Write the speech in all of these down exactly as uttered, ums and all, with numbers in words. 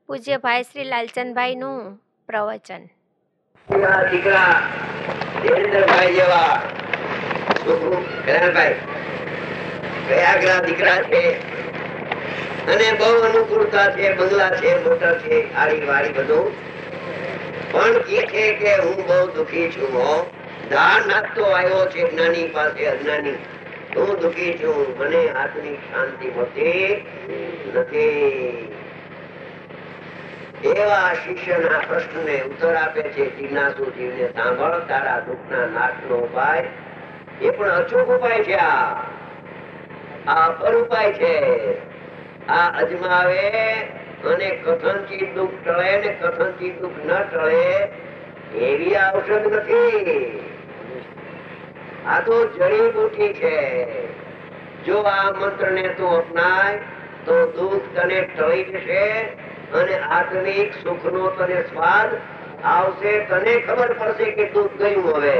પૂજ્ય ભાઈ શ્રી લાલચંદભાઈ નું પ્રવચન. દીકરા દેવેન્દ્રભાઈ જેવા કલ્યાણભાઈ પ્રયાગના દીકરા છે અને બહુ અનુકૂળતા છે, બંગલા છે, મોટર છે, આડી વાડી બધું, પણ એ છે કે હું બહુ દુખી છું. ધાર નાખતો આવ્યો છે જ્ઞાની પાસે અજ્ઞાની. હું દુખી છું, મને આત્મિક શાંતિ મળતી નથી. એવા શિષ્યના પ્રશ્નને ઉત્તર આપે છે જીજ્ઞાસુજીવને, સાંભળ, તારા દુઃખના નાશનો ઉપાય એ પણ અચૂક ઉપાય છે. આ અપર ઉપાય છે. આ અજમાવે અને કથનથી દુઃખ ટળે ને કથનથી દુઃખ ન ટળે એવી ઔષધ નથી. આ તો જડીબુટી છે. જો આ મંત્ર ને તું અપનાય તો દુઃખ તને ટળી જશે અને આત્મિક સુખ નો તને સ્વાદ આવશે. તને ખબર પડશે કે દુઃખ ગયું, હવે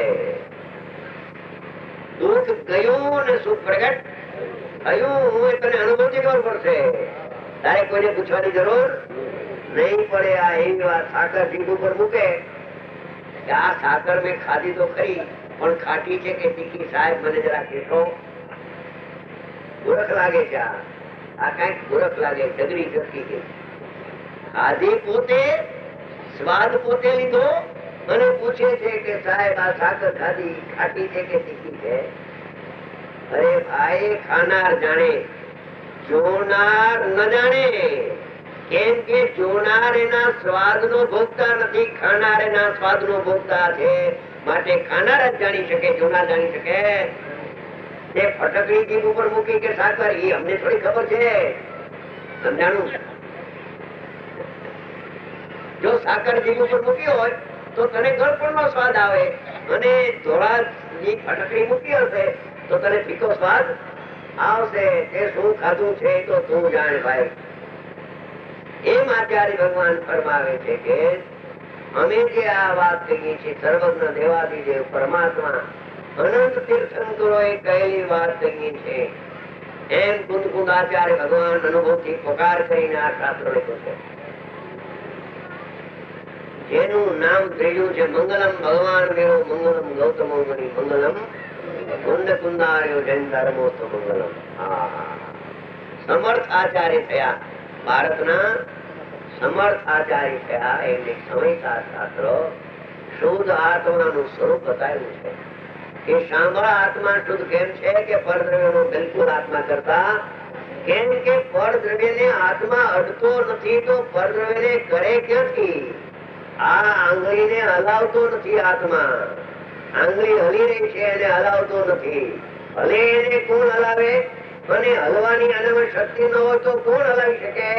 દુઃખ ગયું ને સુખ પ્રગટ થયું. હું તને અનુભવથી ખબર પડશે. તારે કોઈને પૂછવાની જરૂર નહીં પડે. આ એવી વાત સાકર જીભ ઉપર મૂકે કે આ સાકર મેં ખાધી તો ખરી, પણ ખાટી છે કે તીખી, સાહેબ મને જરા કહેશો. ગુરખ લાગે છે. આ કઈક ગુરખ લાગે, ઝઘડી ઝટકી છે. ખાધી પોતે, સ્વાદ પોતે લીધો અને પૂછે છે કે સાહેબ આ સાકર ખાધી ખાટી છે કે તીખી છે. અરે ભાઈ, ખાનાર જાણે, જોનાર ન જાણે. કેમ કે જોનાર એના સ્વાદ નો ભોગતા નથી, ખાનાર એના સ્વાદ નો ભોગતા છે. માટે ખાનાર જ જાણી શકે, જોનાર જાણી શકે. તે ફટકડી જીભ ઉપર મૂકી કે સાકર, એ અમને થોડી ખબર છે. સમજાણું? જો સાકર જીભ ઉપર મૂકી હોય તો તને ગળપણ નો સ્વાદ આવે, અને ધોળા ની ફટકડી મૂકી હશે તો તને ફીકો સ્વાદ આવશે. તે શું ખાધું છે તો તું જાણ ભાઈ. એમ આચાર્ય ભગવાન ફરમાવે છે કે અમે જે આ વાત કહીએ છીએ, સર્વજ્ઞ દેવાદિદેવ પરમાત્મા અનંત તીર્થંકરોએ કહેલી વાત કહીએ છીએ, એમ કુંદ કુંદ આચાર્ય ભગવાન અનુભવથી પોકાર કરીને આ શાસ્ત્ર લખ્યું છે. જેનું નામ ત્રીજું છે મંગલમ ભગવાન દેવો મંગલમ ગૌતમો મુનિ મંગલમ કુંદ કુંદાર્યો જૈન ધર્મોસ્ત મંગલમ. સમર્થ આચાર્ય થયા, ભારતના સમર્થ આચાર્ય થયા. એમને સમયતા શાસ્ત્ર શુદ્ધ આત્માનું સ્વરૂપ બતાવ્યું છે કે સાંભળ, આત્મા શુદ્ધ કેમ છે કે પરદ્રવ્યનો બિલકુલ આત્મા કરતા. કેમ કે પરદ્રવ્યને આત્મા અડતો નથી તો પરદ્રવ્યને કરે ક્યાંથી? આ આંગળીને હલાવતો નથી આત્મા. આંગળી હલી રહી છે એને હલાવતો નથી. ભલે એને કોણ હલાવે? અને હલવાની આનામાં શક્તિ ન હોય તો કોણ હલાવી શકે?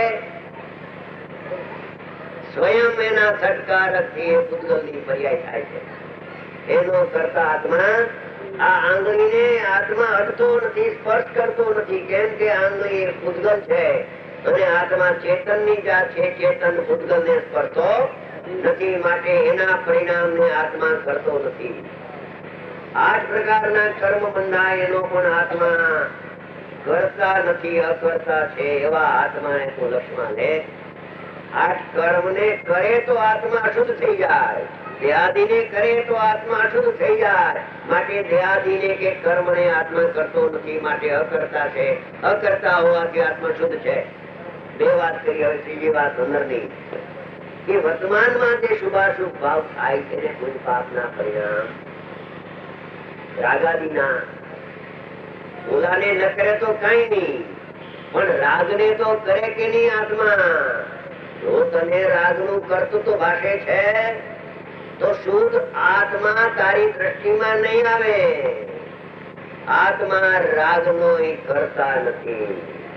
સ્વયં એના સટકારથી પૂતગલની પર્યાય થાય છે. એનો કરતા આત્મા આ આંગળીને આત્મા અડતો નથી, સ્પર્શ કરતો નથી. કેમ કે આંગળી એ પૂતગલ છે અને આત્મા ચેતન ની જાત છે. ચેતન પૂતગલ ને સ્પર્શતો નથી, માટે એના પરિણામ ને આત્મા કરતો નથી. આઠ પ્રકારના કર્મ બંધાય, એનો પણ આત્મા કરતા નથી, અકર્તા છે. એવા આત્માને તો લક્ષમાં લે. આઠ કર્મ ને કરે તો આત્મા અશુદ્ધ થઈ જાય, દેહાદિને કરે તો આત્મા અશુદ્ધ થઈ જાય. માટે દેહાદિને કે કર્મ ને આત્મા કરતો નથી, માટે અકર્તા છે. અકર્તા હોવાથી આત્મા શુદ્ધ છે. બે વાત કરી. હવે ત્રીજી વાત અંદર ની કે વર્તમાનમાં જે શુભાશુભ ભાવ થાય છે ને કોઈ પાપના પરિણામ રાગાદિના, ઓલાને ન કરે તો કઈ નહી, પણ રાગને તો કરે કે નહીં આત્મા? જો તને રાગનું કરતું તો ભાષે છે તો શુદ્ધ આત્મા તારી દ્રષ્ટિમાં નહીં આવે. આત્મા રાગનો એ કરતા નથી.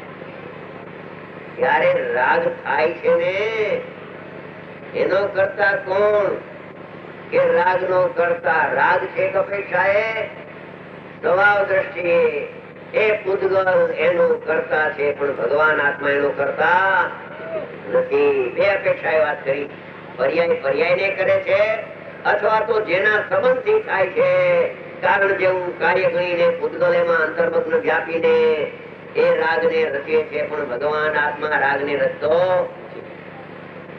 ત્યારે રાગ થાય છે ને એનો કરતા કોણ? કે રાગ નો કરતા. રાગ છે અપેક્ષા એ સ્વભાવ દ્રષ્ટિએ એ પૂતગલ એનો કરતા છે, પણ ભગવાન આત્મા એનો કરતા નથી. બે અપેક્ષા વાત કરી. પર્યાય પર્યાય ને કરે છે, અથવા તો જેના સંબંધ થી થાય છે, કારણ જેવું કાર્ય ગણીને પૂતગલ એમાં અંતર્મગ્ન વ્યાપીને એ રાગ ને રચે છે, પણ ભગવાન આત્મા રાગ ને રચતો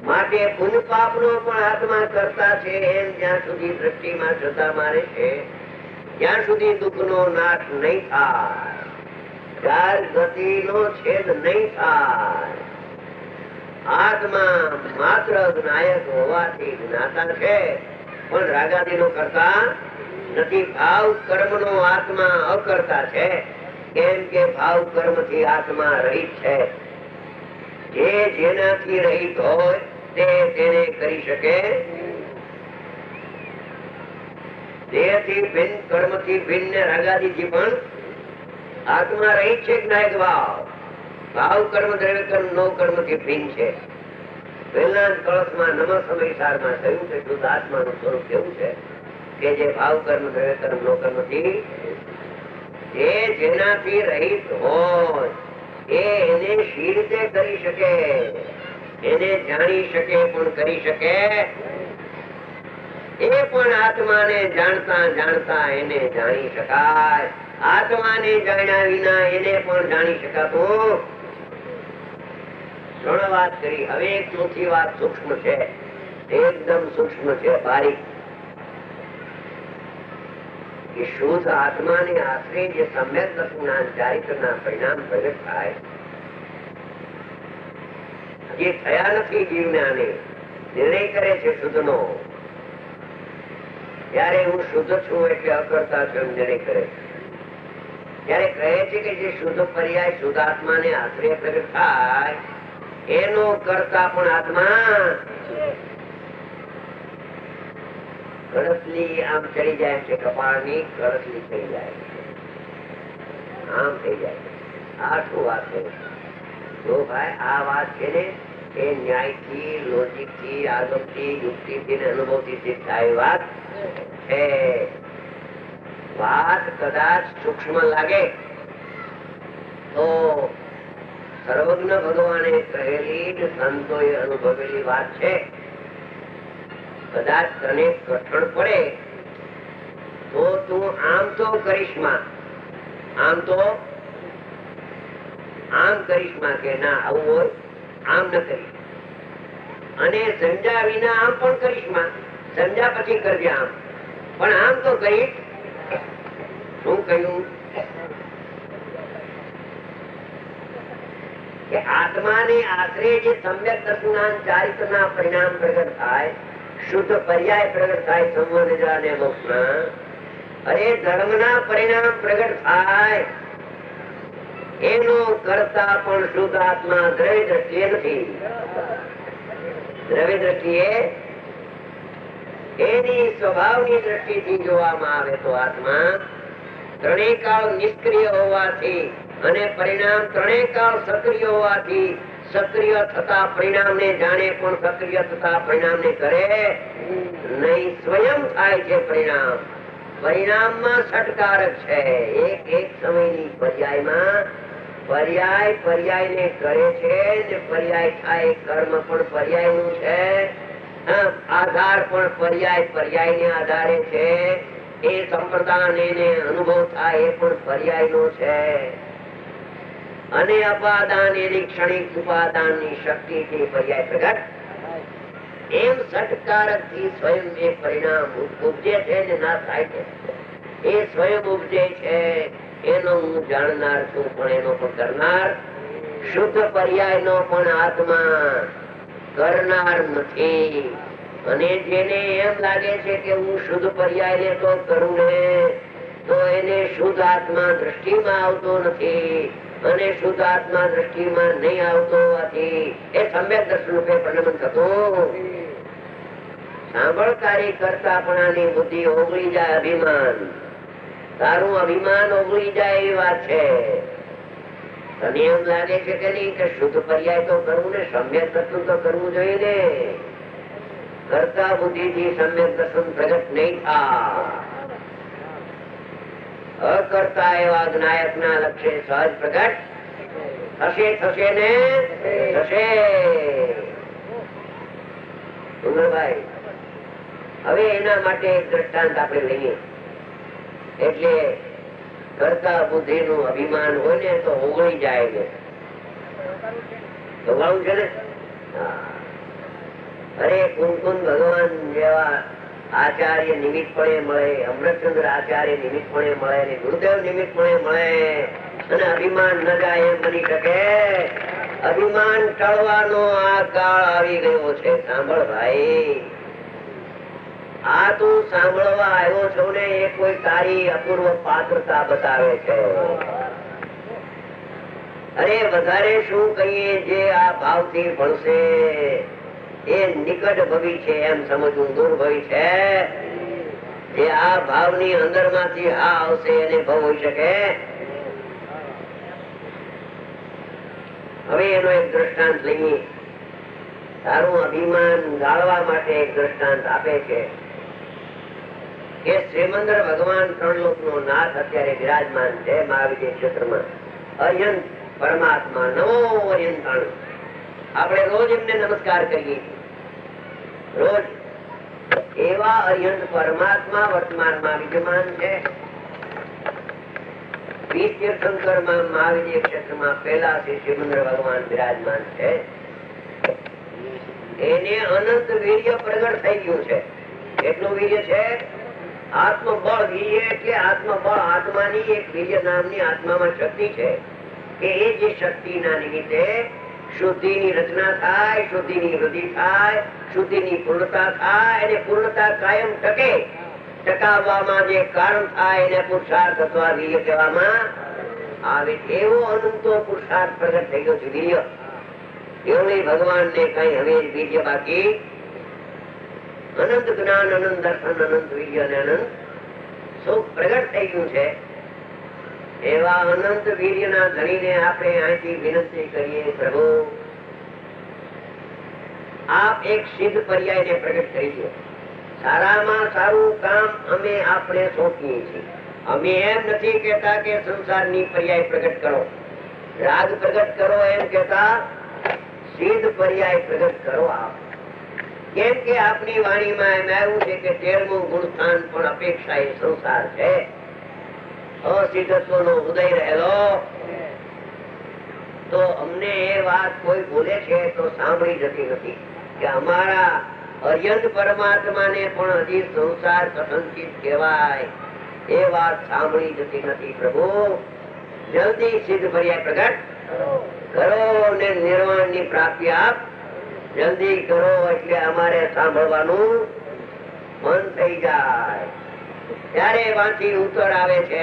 માટે પુણ્ય પાપ નો પણ આત્મા કરતા છે એમ જ્યાં સુધી દ્રષ્ટિમાં શ્રદ્ધા મારે છે ત્યાં સુધી દુઃખ નો નાશ નહીં થાય, ત્યાર ગતિ નો છેદ નહીં થાય. આત્મા માત્ર જ્ઞાયક હોવાથી જ્ઞાતા છે પણ રાગાદી નો કરતા નથી. ભાવ કર્મ નો આત્મા અકર્તા છે, કેમ કે ભાવ કર્મ થી આત્મા રહિત છે. જે જેનાથી રહિત હોય તે તેને કરી શકે. દેહથી ભિન્ન, કર્મથી ભિન્ન, રાગાદીથી પણ આત્મા રહિત છે. જ્ઞાયક ભાવ ભાવ કર્મ દ્રવ્ય કર્મ નો કર્મ થી ભિન્ન છે. પહેલા કળશમાં નમ સમયસારમાં થયું કે શુદ્ધ આત્માનું સ્વરૂપ કેવું છે કે જે ભાવ કર્મ દ્રવ્ય કર્મ નો કર્મ થી જે જેનાથી રહિત હોય એ એને શી રીતે કરી શકે, એને જાણી શકે પણ કરી શકે. એ પણ આત્માને જાણતા જાણતા એને જાણી શકાય. આત્માને જાણ્યા વિના એને પણ જાણી શકાતું. ત્રણ વાત કરી, હવે એક ચોથી વાત સૂક્ષ્મ છે, એકદમ સૂક્ષ્મ છે, બારીક. કે શુદ્ધ આત્માને આશ્રય જે સમ્યક દર્શનના ચારિત્રના પરિણામ પ્રગટ થાય, જે થયા નથી જીવને આને નિર્ણય કરે છે શુદ્ધ નો. ત્યારે હું શુદ્ધ છું એટલે અકર્તા છું નિર્ણય કરે. ત્યારે કહે છે કે જે શુદ્ધ પર્યાય શુદ્ધ આત્માને આશ્રય પ્રગટ થાય એનો કરતા પણ આત્મા કરસલી આમ ચડી જાય છે, કપાળની કરસલી થઈ જાય છે, આમ થઈ જાય છે. આ શું વાત છે? જો ભાઈ આ વાત છે ને એ ન્યાય થી, લોજિક થી, આગમ થી, યુક્તિ થી, અનુભવ થી સિદ્ધ થાય વાત છે. વાત કદાચ સૂક્ષ્મ લાગે તો સર્વજ્ઞ ભગવાને કહેલી, સંતોએ અનુભવેલી વાત છે. કદાચ તને કઠણ પડે તો તું આમ તો કરિશ્મા, આમ તો આમ કરિશ્મા કે ના આવું હોય, આમ ન કરી. અને સમજ્યા વિના આમ પણ કરિશ્મા, સમજ્યા પછી કરજે આમ, પણ આમ તો કરીશ. શું કહ્યું કે આત્માને આશ્રય જે સમ્યક દર્શનના ચારિત્રના પરિણામ પ્રગટ થાય, શુદ્ધ પર્યાય પ્રગટ થાય સંવર્ગ અને મોક્ષના, અરે ધર્મના પરિણામ પ્રગટ થાય એનો કરતા પણ શુદ્ધ આત્મા દ્રવ્ય દ્રષ્ટિએ નથી. દ્રવ્ય દ્રષ્ટિએ એની સ્વભાવની દ્રષ્ટિથી જોવામાં આવે તો આત્મા ત્રણેય કાળ નિષ્ક્રિય હોવાથી અને પરિણામ ત્રણેય કાળ સક્રિય હોવાથી સક્રિય થતા પરિણામ ને જાણે પણ સક્રિય થતા પરિણામ ને કરે નહીં. સ્વયં થાય છે પરિણામ. પરિણામમાં ષટકારક છે. એક એક સમયની પર્યાયમાં પર્યાય પર્યાય ને કરે છે ને પર્યાય થાય. કર્મ પણ પર્યાય નું છે, આધાર પણ પર્યાય પર્યાય ને આધારે છે. એ સંપ્રદાન એને અનુભવ થાય એ પણ પર્યાય નો છે. અને અપાદાન એની ક્ષણિક ઉપાદાન ની શક્તિ થી પર્યાય પ્રગટ. એમ ષટકારક થી સ્વયં એ પરિણામ ઉપજે છે ને ના થાય છે. એ સ્વયં ઉપજે છે એનો હું જાણનાર છું, પણ એનો પણ કરનાર. શુદ્ધ પર્યાય નો પણ આત્મા કરનાર નથી. અને જેને એમ લાગે છે કે હું શુદ્ધ પર્યાય ને તો કરું ને, તો એને શુદ્ધ આત્મા દ્રષ્ટિમાં આવતો નથી. અને શુદ્ધ આત્મા દ્રષ્ટિમાં નહીં આવતો હોવાથી એ સમ્યક દર્શન રૂપે પરિણમન થતું. સાંભળકારી કરતા પણ આની બુદ્ધિ ઓગળી જાય, અભિમાન. તારું અભિમાન ઓગળી જાય એવી વાત છે. તને એમ લાગે છે કે નહીં કે શુદ્ધ પર્યાય તો કરવું ને, સમ્યક દર્શન તો કરવું જોઈએ ને. કરતા બુદ્ધિ થી સમ્યક દર્શન પ્રગટ નહીં થાય. અકર્તા એવા જ્ઞાયક ના લક્ષ્ય સહજ પ્રગટ થશે થશે ને થશે. સુંદરભાઈ, હવે એના માટે એક દ્રષ્ટાંત આપણે લઈએ. એટલે કરતા બુદ્ધિ નું અભિમાન હોય ને તો ઓગળી જાય છે. ઓગળવું છે ને. અરે કુંકુંદ ભગવાન જેવા આચાર્ય નિમિત્તપણે મળે, અમૃતચંદ્ર આચાર્ય નિમિત્તપણે મળે, ને ગુરુદેવ નિમિત્તપણે મળે, અને અભિમાન ન જાય એમ બની શકે? અભિમાન ટળવાનો આ કાળ આવી ગયો છે. સાંભળ ભાઈ, આ તું સાંભળવા આવ્યો છો ને, એ કોઈ તારી અપૂર્વ પાત્રતા બતાવે છે. અરે વધારે શું કહીએ, જે આ ભાવથી ભણશે એ નિકટ ભવિ છે એમ સમજવું દૂર ભવિ છે. જે આ ભાવની અંદર માંથી આ આવશે એને ભવ હોઈ શકે. હવે એનો એક દ્રષ્ટાંત લઈએ. તારું અભિમાન ગાળવા માટે એક દ્રષ્ટાંત આપે છે કે શ્રીમંદર ભગવાન ત્રણ લોક નો નાથ અત્યારે વિરાજમાન છે મહાવિદ્ય ક્ષેત્રમાં. અર્યંત પરમાત્મા, નવો અર્યંતાણુ. આપણે રોજ એમને નમસ્કાર કરીએ રોજ. એવા અર્યંત પરમાત્મા વર્તમાનમાં વિદ્યમાન છે. વીસ તીર્થંકરમાં મહાવિદ્ય ક્ષેત્રમાં પહેલા શ્રી શ્રીમંદર ભગવાન વિરાજમાન છે. એને અનંત વીર્ય પ્રગટ થઈ ગયું છે. કેટલું વીર્ય છે? આત્મબળ. વીર્ય એટલે આત્મબળ. આત્માની એક વીર્ય નામની આત્મામાં શક્તિ છે કે એ જે શક્તિના નિમિત્તે શુદ્ધિની રચના થાય, શુદ્ધિની વૃદ્ધિ થાય, શુદ્ધિની પૂર્ણતા થાય, અને પૂર્ણતા કાયમ ટકે. ટકાવવામાં જે કારણ થાય એને પુરુષાર્થ અથવા વીર્ય કહેવામાં આવે. એવો અનંતો પુરુષાર્થ પ્રગટ થઈ ગયો છે વીર્ય. એવું ભગવાન ને કઈ હવે વીર્ય બાકી. અનંત જ્ઞાન, અનંત દર્શન, અનંત વીર્ય અને અનંત સુખ પ્રગટ થઈ ગયું છે. એવા અનંત વીર્યના ધણીને આપણે અહીંથી વિનંતી કરીએ, પ્રભુ આપ એક સિદ્ધ પર્યાયને પ્રગટ કરી દો. સારામાં સારું કામ અમે આપણે સોંપીએ છીએ. અમે એમ નથી કેતા કે સંસારની પર્યાય પ્રગટ કરો, રાગ પ્રગટ કરો, એમ કેતા સિદ્ધ પર્યાય પ્રગટ કરો આપ. કેમ કે આપની વાણીમાં એમ આવ્યું છે કે તેરમું ગુણસ્થાન પણ અપેક્ષા એ સંસાર છે. અસિદ્ધત્વનો ઉદય રહેલો. તો અમને એ વાત કોઈ બોલે છે તો સાંભળી જતી નથી કે અમારા અર્યંત પરમાત્માને પણ હજી સંસાર કથનચિત કહેવાય. એ વાત સાંભળી જતી નથી. પ્રભુ જલ્દી સિદ્ધ પર્યાય પ્રગટ કરો ને નિર્વાણ ની પ્રાપ્તિ આપ જલ્દી કરો, એટલે અમારે સાંભળવાનું મન થઈ જાય. ત્યારે એમાંથી ઉત્તર આવે છે.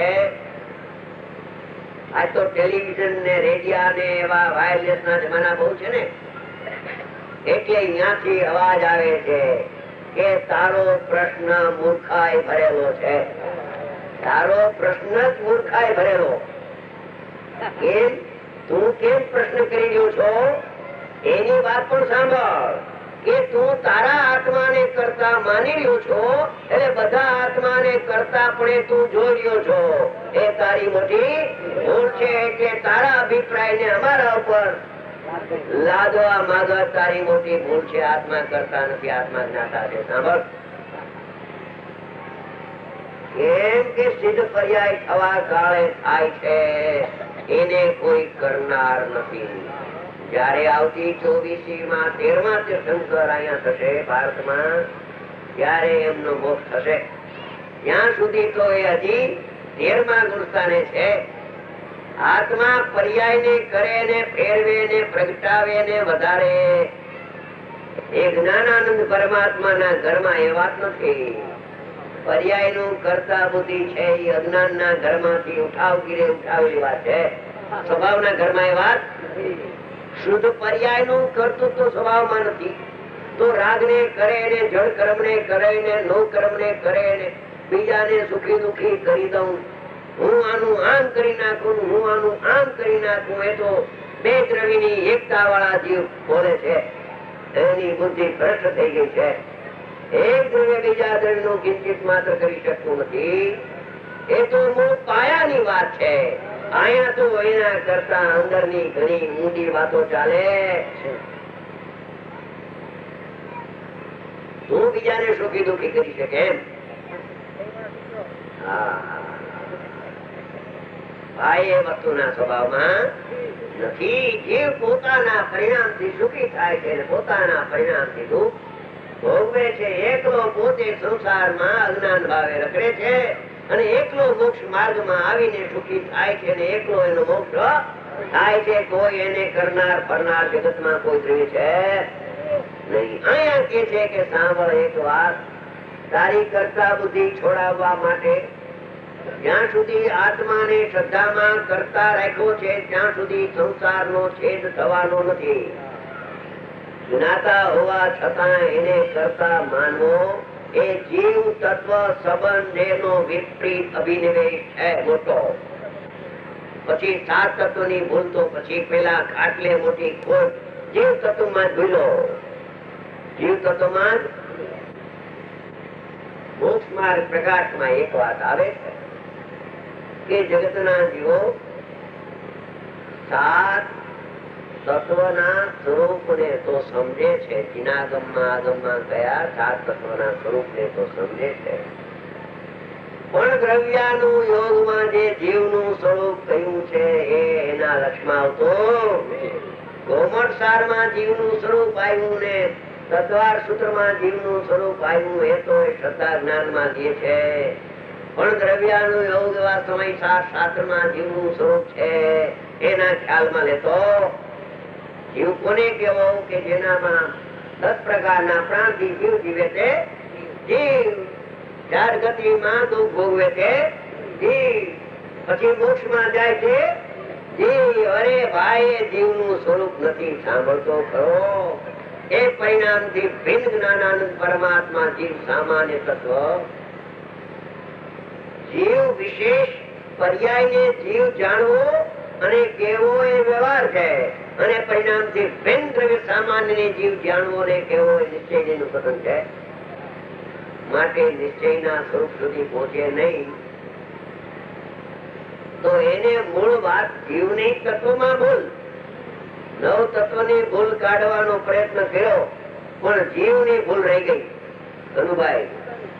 આ તો ટેલિવિઝન ને રેડિયા ને એવા વાયરલેસ ના જમાના બહુ છે ને, એટલે અહીંયાથી અવાજ આવે છે કે તારો પ્રશ્ન મૂર્ખાઈ ભરેલો છે. તારો પ્રશ્ન જ મૂર્ખાઈ ભરેલો. કેમ? તું કેમ પ્રશ્ન કરી રહ્યો છો એની વાત પણ સાંભળ. કે તું તારા આત્માને કરતા માની રહ્યો છો, એટલે બધા આત્માને કરતા પણ તું જોઈ રહ્યો છો. એ તારી મોટી ભૂલ છે. એટલે તારા અભિપ્રાય ને અમારા ઉપર લાદવા માંગવા તારી મોટી ભૂલ છે. આત્મા કરતા નથી, આત્મા જ્ઞાતા છે. સાંભળ. કેમ કે સિદ્ધ પર્યાય થવા કાળે થાય છે, એને કોઈ કરનાર નથી. જયારે આવતી ચોવીસી માં તેરમા તીર્થંકર અહીંયા થશે ભારતમાં, ત્યારે એમનો મોક્ષ થશે. ત્યાં સુધી તો એ હજી તેરમા ગુણસ્થાને છે. આત્મા પર્યાય ને કરે ને ફેરવે ને પ્રગટાવે ને વધારે. એ જ્ઞાનાનંદ પરમાત્મા ના ઘરમાં એ વાત નથી. પર્યાય નું કરતા બુદ્ધિ છે એ અજ્ઞાન ના ઘર માંથી ઉઠાવગીરે ઉઠાવેલી વાત છે. સ્વભાવ ના ઘરમાં એ વાત. શુદ્ધ પર્યાય નું કરતું તો સ્વભાવમાં નથી. તો રાગ ને કરે ને જળ કર્મ ને કરે ને નો કર્મ ને કરે ને બીજાને સુખી દુખી કરી દઉં, હું આનું આમ કરી નાખું, હું આનું આમ કરી નાખું. એ તો બે દ્રવ્યની એકતા વાળા જીવ બોલે છે. એની બુદ્ધિ ભ્રષ્ટ થઈ ગઈ છે. એક દ્રવ્ય બીજા દ્રવ્ય નું કિંચિત માત્ર કરી શકતું નથી. એ તો મૂળ પાયાની વાત છે. અહીંયા તો એના કરતા અંદર ની ઘણી ઊંડી વાતો ચાલે. તું બીજાને સુખી દુખી કરી શકે એમ? ભાઈ એ વસ્તુના સ્વભાવમાં નથી. જીવ પોતાના પરિણામ થી સુખી થાય છે, પોતાના પરિણામ થી દુઃખ ભોગવે છે, એકલો પોતે સંસારમાં અજ્ઞાન ભાવે રખડે છે અને એકલો મોક્ષ માર્ગમાં આવીને સુખી થાય છે અને એકલો એનો મોક્ષ થાય છે. કોઈ એને કરનાર ફરનાર જગતમાં કોઈ દ્રવ્ય છે નહીં. અહીંયા કે છે કે સાંભળ એક વાત, તારી કરતા બુદ્ધિ છોડાવવા માટે જ્યાં સુધી આત્માને શ્રદ્ધામાં કરતા રાખ્યો છે ત્યાં સુધી સંસારનો છેદ થવાનો નથી. જ્ઞાતા હોવા છતાં એને કરતા માનવો એ જીવ તત્વ સંબંધેનો વિપરીત અભિનિવેશ છે મોટો. પછી સાત તત્વની ભૂલ તો પછી પેલા ખાટલે મોટી ખોટ જીવ તત્વમાં ભૂલો. જીવ તત્વમાં મોક્ષ માર્ગ પ્રકાશમાં એક વાત આવે છે કે જગતના જીવો સાત તત્વના સ્વરૂપને તો સમજે છે, ચિનાગમમાં આગમમાં કયા સાત તત્વના સ્વરૂપને તો સમજે છે, પણ દ્રવ્યાનું યોગમાં જે જીવનું સ્વરૂપ કહ્યું છે એ એના લક્ષમાં આવતો. ગોમટ સારમાં જીવનું સ્વરૂપ આવ્યું ને તત્વાર સૂત્રમાં જીવનું સ્વરૂપ આવ્યું એ તો શ્રદ્ધા જ્ઞાનમાં જે છે, પણ દ્રવ્યાનું યોગ એવા સમય શાસ્ત્રમાં જીવનું સ્વરૂપ છે એના ખ્યાલમાં લેતો. જીવ કોને કેવો કે જેનામાં દસ પ્રકારના પ્રાણથી જીવ જીવે છે, જીવ ચાર ગતિમાં દુઃખ ભોગવે છે, જીવ પછી મોક્ષમાં જાય છે, જીવ અરે ભાઈ એ જીવનું સ્વરૂપ નથી સાંભળતો ખરો. એ પરિણામથી ભિન્ન જ્ઞાનાનંદ પરમાત્મા જીવ સામાન્ય તત્વ. જીવ વિશેષ પર્યાયને જીવ જાણવો અને કેવો એ વ્યવહાર છે અને પરિણામથી ભિન્ન દ્રવ્ય સામાન્ય જીવ જાણવો ને કેવો એ નિશ્ચયનું કથન છે. માટે નિશ્ચયના સ્વરૂપ સુધી પહોંચે નહીં તો એને મૂળ વાત જીવની તત્વમાં ભૂલ, નવ તત્વની ભૂલ કાઢવાનો પ્રયત્ન કર્યો પણ જીવની ભૂલ રહી ગઈ. કનુભાઈ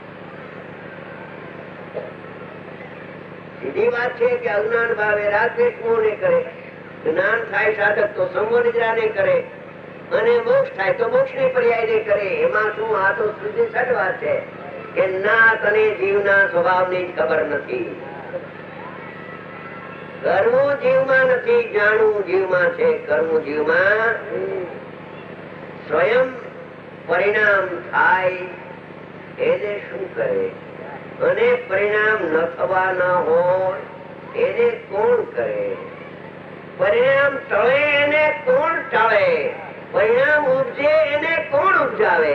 સીધી વાત છે કે અજ્ઞાન ભાવે રાગદ્વેષ મોહને કરે, જ્ઞાન થાય સાધક તો સંગો નિદ્રાને કરે અને મોક્ષ થાય તો મોક્ષ ની પર્યાય કરે. એમાં શું? આ તો સીધી સટ વાત છે કે ના તને જીવના સ્વભાવની જ ખબર નથી. કરવું જીવમાં નથી, જાણવું જીવમાં છે. કરવું જીવમાં સ્વયં પરિણામ થાય એને શું કરે અને પરિણામ ન થવા ન હોય એને કોણ કરે? પરિણામ ટળે એને કોણ ટાળે? પરિણામ ઉપજે એને કોણ ઉપજાવે?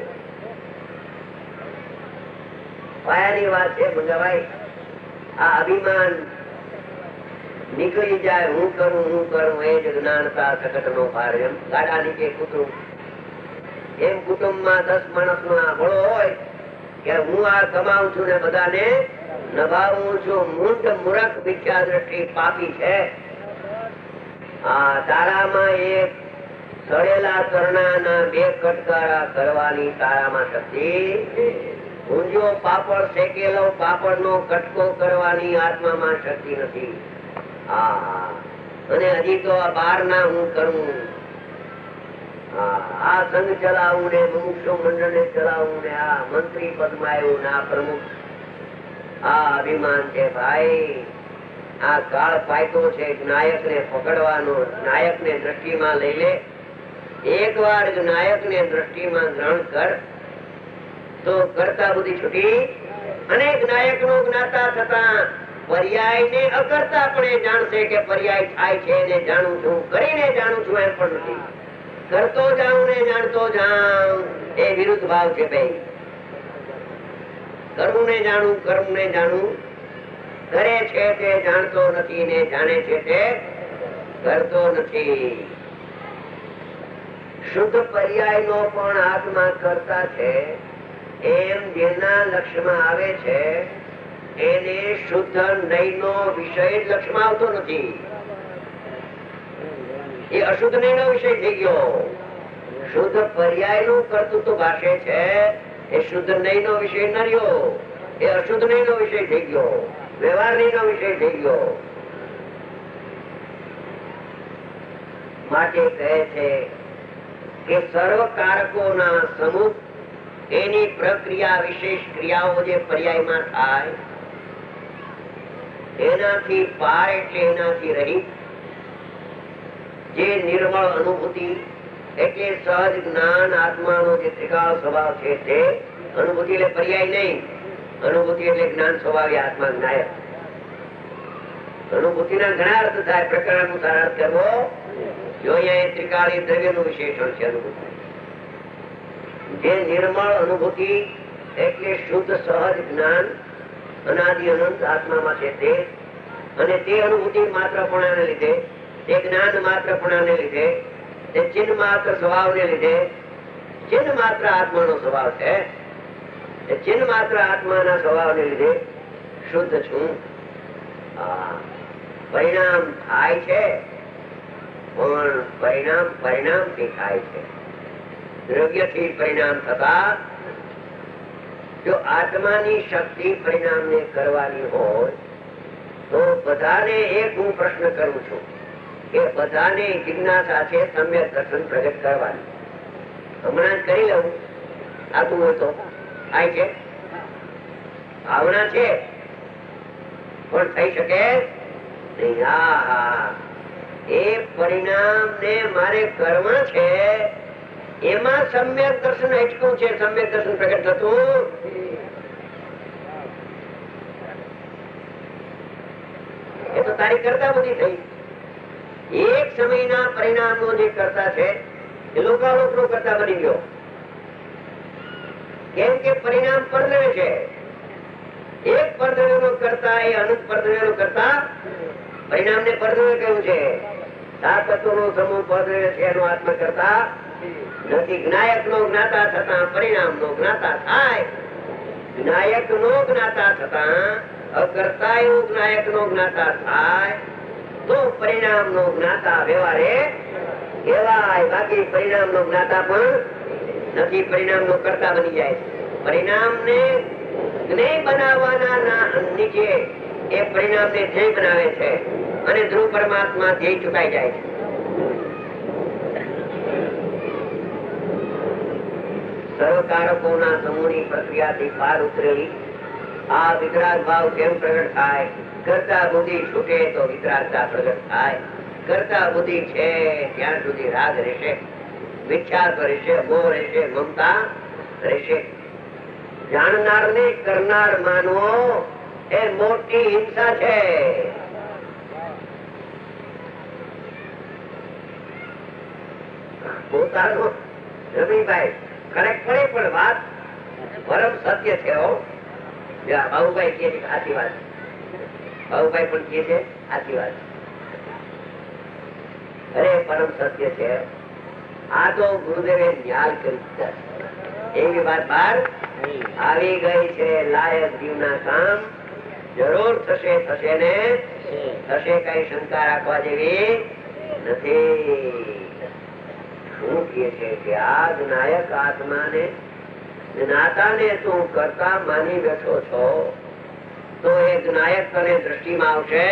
પાયાની વાત છે મંગાભાઈ. આ અભિમાન નીકળી જાય, હું કરું હું કરું એ જ જ્ઞાનતા સકટ નો ભાર. એમ ગાડા નીચે કૂતરું, એમ કુટુંબમાં દસ માણસ નો આંકડો હોય કે હું આ કમાઉં છું ને બધાને નભાવું છું. મૂંઢ મૂરખ મિથ્યા દ્રષ્ટિ પાપી છે. આ તારામાં એક સડેલા કરણાના બે કટકારા કરવાની તારામાં શક્તિ, ઊંધિયો પાપડ શેકેલો પાપડ નો કટકો કરવાની આત્મામાં શક્તિ નથી. હા, અને હજી તો આ બાર ના હું કરું, આ સંઘ ચલાવું ને મુમુક્ષુ મંડળ ને ચલાવું ને આ મંત્રી પદમાં આવ્યું ને આ પ્રમુખ. આ અભિમાન છે ભાઈ. આ કાળ પાયતો છે નાયક ને પકડવાનો. નાયક ને દ્રષ્ટિમાં લઈ લે. એક વાર નાયક ને દ્રષ્ટિમાં ગ્રહણ કર તો કરતા બુદ્ધિ છૂટી. અનેક નાયક નો જ્ઞાતા થતા પર્યાય ને અકર્તા પણ જાણશે કે પર્યાય થાય છે ને જાણું છું, કરીને જાણું છું એમ પણ નથી. કરતો જાઉં ને જાણતો જાઉં એ વિરુદ્ધ ભાવ છે ભાઈ. કરવું ને જાણું, કર્મ ને જાણું, કરે છે તે જાણતો નથી ને જાણે છે તે કરતો નથી. શુદ્ધ પર્યાય નો પણ આત્મા કરતા છે એમ જેના લક્ષ્યમાં આવે છે એને શુદ્ધ નય નો વિષય જ લક્ષ્યમાં આવતો નથી. એ અશુદ્ધ નય નો વિષય થઈ ગયો. શુદ્ધ પર્યાય નું કર્તૃત્વ ભાષે છે એ શુદ્ધ નય નો વિષય ન રહ્યો. એ અશુદ્ધ નય નો વિષય થઈ ગયો, વ્યવહાર નય નો વિષય થઈ ગયો. માટે કહે છે કે સર્વ કારકો ના સમૂહ એની પ્રક્રિયા વિશેષ ક્રિયાઓ જે પર્યાયમાં થાય એનાથી પાર એટલે એનાથી રહી જે નિર્મળ અનુભૂતિ એટલે સહજ જ્ઞાન આત્માનો જે ત્રિકાળ સ્વભાવ છે તે અનુભૂતિ એટલે પર્યાય નહીં, અનુભૂતિ એટલે જ્ઞાન સ્વભાવી આત્મા જ્ઞાયક. અનુભૂતિના ઘણા અર્થ થાય, પ્રકરણ અનુસાર અર્થ કરવો. જો અહીંયા ત્રિકાળી દ્રવ્યનું વિશેષણ છે અનુભૂતિ. જે નિર્મળ અનુભૂતિ એટલે શુદ્ધ સહજ જ્ઞાન અનાદિ અનંત આત્મામાં છે તે, અને તે અનુભૂતિ માત્રપણાને લીધે, તે જ્ઞાન માત્રપણાને લીધે, તે ચિન્હ માત્ર સ્વભાવને લીધે, ચિન્હ માત્ર આત્માનો સ્વભાવ છે, તે ચિન્હ માત્ર આત્માના સ્વભાવને લીધે શુદ્ધ છું. પરિણામ થાય છે પણ પરિણામ પરિણામ થી થાય છે. દ્રવ્યથી પરિણામ થતા જો આત્માની શક્તિ પરિણામને કરવાની હોય તો બધાને એક હું પ્રશ્ન કરું છું કે બધાને જિજ્ઞાસા છે સમ્યક દર્શન પ્રગટ કરવાની. હમણાં કરી લઉં આતું હોય તો થાય છે, ભાવના છે પણ થઈ શકે નહીં. હા, એ પરિણામ ને મારે કરવા છે એમાં સમ્યક દર્શન હેચકું છે. સમ્યક દર્શન પ્રગટ થતું એ તો તારી કરતા બધી થઈ. એક સમયના પરિણામ નો જે કરતા છે એ લોકાલોક નો કરતા બની ગયો. કેમ કે પરિણામ પરદ્રવ્ય છે. એક પરદ્રવ્ય નો કરતા એ અનંત પરદ્રવ્ય નો કરતા પરિણામ ને પરદ્રવ્ય કહ્યું છે. સાત તત્વો નો સમૂહ પરદ્રવ્ય છે એનો આત્મા કરતા નથી. જ્ઞાયક નો જ્ઞાતા થતા પરિણામ નો જ્ઞાતા થાય. જ્ઞાયક નો જ્ઞાતા થતા અકર્તા એવું જ્ઞાયક નો જ્ઞાતા થાય તો પરિણામ નો જ્ઞાતા વ્યવહારે કહેવાય. બાકી પરિણામ નો જ્ઞાતા પણ નથી, પરિણામ નો કરતા બની જાય. પરિણામ ને જ્ઞેય બનાવવાના નીચે એ પરિણામ ને ધ્યેય બનાવે છે અને ધ્રુવ પરમાત્મા ધ્યેય ચુકાઈ જાય છે. સર્વકારકોના સમૂહની પ્રક્રિયાથી પાર ઉતરેલી આ વિતરાગ ભાવ કેમ પ્રગટ થાય? કરતા બુદ્ધિ છૂટે તો વિતરાગતા પ્રગટ થાય. કરતા બુદ્ધિ છે ત્યાં સુધી રાગ રહેશે, વિખ્યાત રહેશે, મોહ રહેશે, મમતા રહેશે. જાણનાર ને કરનાર માનવો એ મોટી હિંસા છે. પોતાનો રમીભાઈ કરેક્ટ પડે પણ વાત પરમ સત્ય છે. બાબુભાઈ કે છે સાચી વાત, બાબુભાઈ પણ કે છે સાચી વાત. અરે પરમ સત્ય છે. આ તો ગુરુદેવે ન્યાલ કરી દીધા. એવી વાત બહાર આવી ગઈ છે. લાયક જીવના કામ જરૂર થશે, થશે ને થશે, કઈ શંકા રાખવા જેવી નથી. શું કે છે કે આ જ્ઞાયક આત્માને જ્ઞાતાને તું કરતા માની બેઠો છો તો એ જ્ઞાયક તને દ્રષ્ટિમાં આવશે.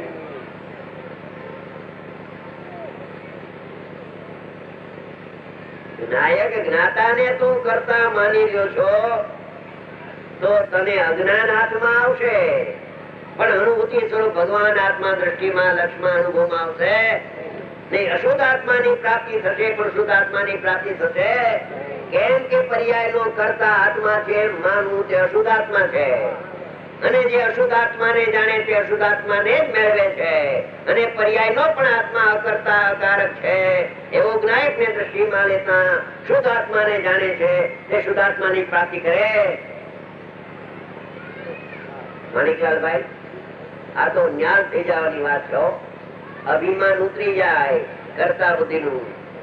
જ્ઞાયક જ્ઞાતાને તું કરતા માની રહ્યો છો તો તને અજ્ઞાન આત્મા આવશે, પણ અનુભૂતિ સ્વરૂપ ભગવાન આત્મા દ્રષ્ટિમાં લક્ષ્મણ અનુભવમાં આવશે નહીં. અશુદ્ધ આત્માની પ્રાપ્તિ થશે, પણ શુદ્ધ આત્માની પ્રાપ્તિ થશે. કેમ કે પર્યાય નો કરતા આત્મા છે, માનવું તે અશુદ્ધ આત્મા છે, અને જે અશુદ્ધ આત્માને જાણે તે અશુદ્ધ આત્માને જ મેળવે છે. અને પર્યાય નો પણ આત્મા અકર્તા અકારક છે એવો જ્ઞાયક ને દ્રષ્ટિમાં લેતા શુદ્ધ આત્માને જાણે છે તે શુદ્ધ આત્માની પ્રાપ્તિ કરે. માણિકલાલભાઈ, આ તો ન્યાલ થઈ જવાની વાત છે. અભિમાન ઉતરી જાય કરતા બુદ્ધિ નું.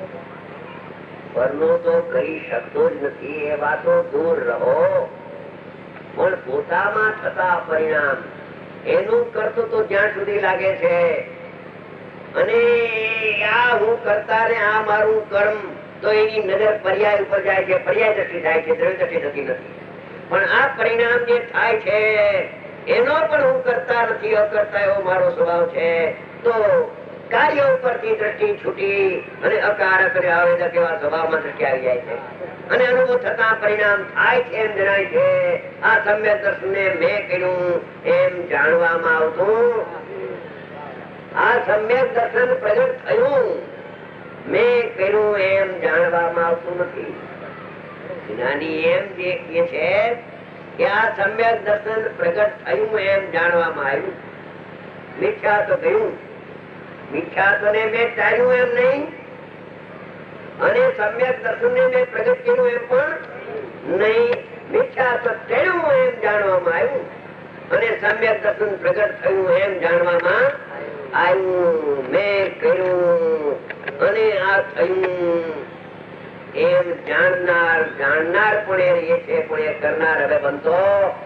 પરનો તો કરી શકતો જ નથી એ વાતો દૂર રહો, પણ પોતામાં થતા પરિણામ એનું કરતું તો જ્યાં સુધી લાગે છે અને આ હું કરતા ને આ મારું કર્મ, તો એની નજર પર્યાય ઉપર જાય છે, પર્યાય દ્રષ્ટિ થાય છે, દ્રવ્ય દ્રષ્ટિ થતી નથી. પણ આ પરિણામ જે થાય છે એનો પણ હું કરતા નથી, અકર્તા એવો મારો સ્વભાવ છે. તો કાર્ય ઉપરથી દ્રષ્ટિ છૂટી અને અકારક અને આવેદક એવા સ્વભાવમાં દ્રષ્ટિ આવી જાય છે અને અનુભવ થતા પરિણામ થાય છે એમ જણાય છે. આ સમ્યક દર્શનને મેં કર્યું એમ જાણવામાં આવતું. આ સમ્યક દર્શન પ્રગટ થયું મેં કર્યું એમ જાણવામાં આવતું નથી. જ્ઞાની એમ જે કહે છે કે આ સમ્યક દર્શન પ્રગટ થયું એમ જાણવામાં આવ્યું. મિથ્યા તો ગયું, મિથ્યા તો ને મેં ટાળ્યું એમ નહીં અને સમ્યક દર્શન ને મેં પ્રગટ કર્યું એમ પણ નહીં. મિથ્યા તો ટેળ્યું એમ જાણવામાં આવ્યું અને સમ્યક દર્શન પ્રગટ થયું એમ જાણવામાં આવ્યું. મેં કર્યું અને આ થયું એમ જાણનાર જાણનાર પણ એ છે પણ એ કરનાર હવે બનતો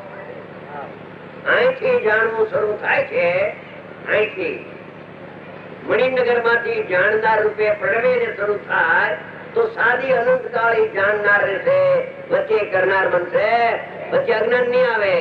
અહીંથી જાણવું શરૂ થાય છે. અહીંથી મણિનગર માંથી જાણનાર રૂપે પ્રણવે ને શરૂ થાય તો સાદી અનંતકાળી જાણનાર રહેશે, વચ્ચે કરનાર બનશે, વચ્ચે અજ્ઞાન નહીં આવે.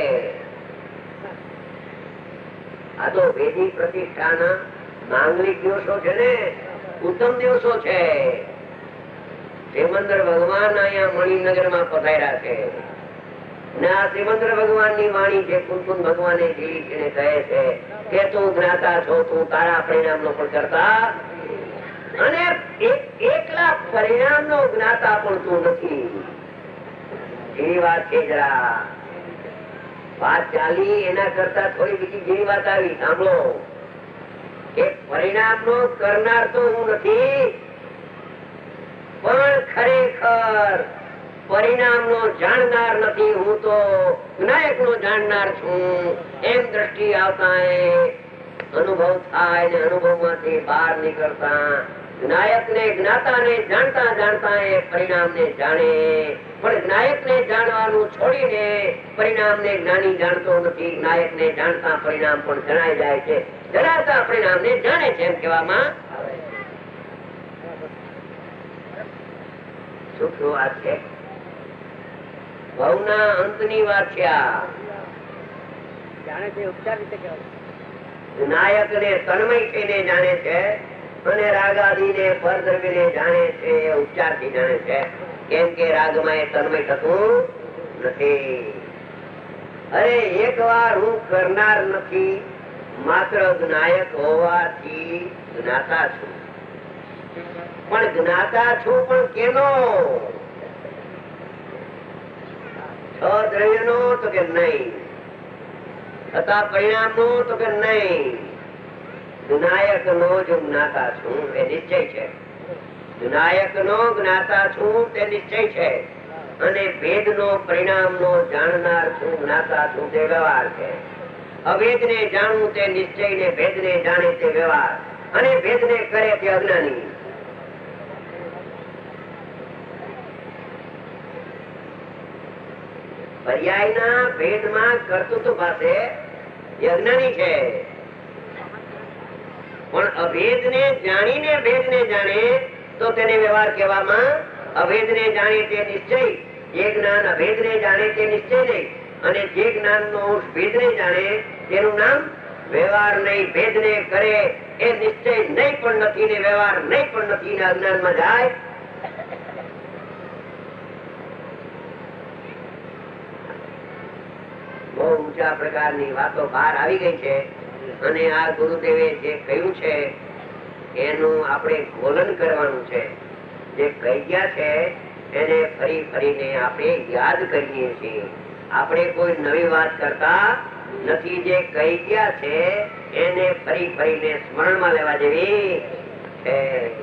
આ તો વૈદિક પ્રતિષ્ઠાના માંગલિક દિવસો છે ને, ઉત્તમ દિવસો છે. શ્રીમંદર ભગવાન અહીંયા મણિનગર માં પધાર્યા છે ને આ શ્રીમંદર ભગવાન ની વાણી છે. કુંકુમ ભગવાને કહે છે કે તું જ્ઞાતા છો, તું તારા પરિણામ નો પણ કરતા અને એકલા પરિણામ નો જ્ઞાતા પણ તું નથી. એવી વાત છે. જરા વાત ચાલી એના કરતા થોડી બીજી જેવી વાત આવી, સાંભળો. કે પરિણામ નો કરનાર તો હું નથી પણ ખરેખર પરિણામ નો જાણનાર નથી, હું તો જ્ઞાયક નો જાણનાર છું એમ દ્રષ્ટિ આવતા અનુભવ થાય ને અનુભવ માંથી બહાર નીકળતા જ્ઞાયક ને જ્ઞાતા ને જાણતા જાણતા એ પરિણામ ને જાણે. પણ જ્ઞાયક ને જાણવાનું છોડીને પરિણામ ને જ્ઞાની જાણતો નથી. જ્ઞાયક ને જાણતા પરિણામ પણ જણાઈ જાય છે, જણાતા પરિણામ ને જાણે છે એમ કહેવામાં શું વાત છે. ભવના અંતની વાત છે. આ જાણે છે ઉપચાર રીતે કહેવાય. નાયક ને તન્મય થઈને જાણે છે અને રાગાદી ને પરદ્રવ્ય ને જાણે છે, ઉપચાર થી જાણે છે. કેમ કે રાગમાં એ તન્મય થતું નથી. અરે એક વાર હું કરનાર નથી, માત્ર જ્ઞાયક હોવાથી જ્ઞાતા છું. પણ જ્ઞાતા છું પણ કેનો? છ દ્રવ્ય નો તો કે નહીં, છતાં પરિણામ નો તો કે નહીં. જ્ઞાયક નો જો જ્ઞાતા છું એ નિશ્ચય છે. જ્ઞાયક નો જ્ઞાતા છું તે નિશ્ચય છે અને ભેદ નો પરિણામ નો જાણનાર છું, જ્ઞાતા છું તે વ્યવહાર છે. અભેદ ને જાણવું તે નિશ્ચય ને ભેદ ને જાણે તે વ્યવહાર અને ભેદ ને કરે તે અજ્ઞાની. પર્યાયના ભેદમાં કર્તૃત્વ પાસે અજ્ઞાની છે પણ અભેદ ને જાણીને ભેદ ને જાણે તો તેને વ્યવહાર કહેવામાં. અભેદ ને જાણે તે નિશ્ચય, જે જ્ઞાન અભેદ ને જાણે તે નિશ્ચય નહીં અને જે જ્ઞાન નો ભેદ ને જાણે તેનું નામ વ્યવહાર નહીં. ભેદ ને કરે એ નિશ્ચય નહીં પણ નથી ને વ્યવહાર નહીં પણ નથી ને અજ્ઞાન માં જાય. બહુ ઊંચા પ્રકારની વાતો બહાર આવી ગઈ છે અને આ ગુરુદેવે જે કહ્યું છે એનું આપણે ગોલન કરવાનું છે. જે કહી ગયા છે એને ફરી ફરીને આપણે યાદ કરીએ છીએ. આપણે કોઈ નવી વાત કરતા નથી. જે કહી ગયા છે એને ફરી ફરીને સ્મરણમાં લેવા જેવી છે.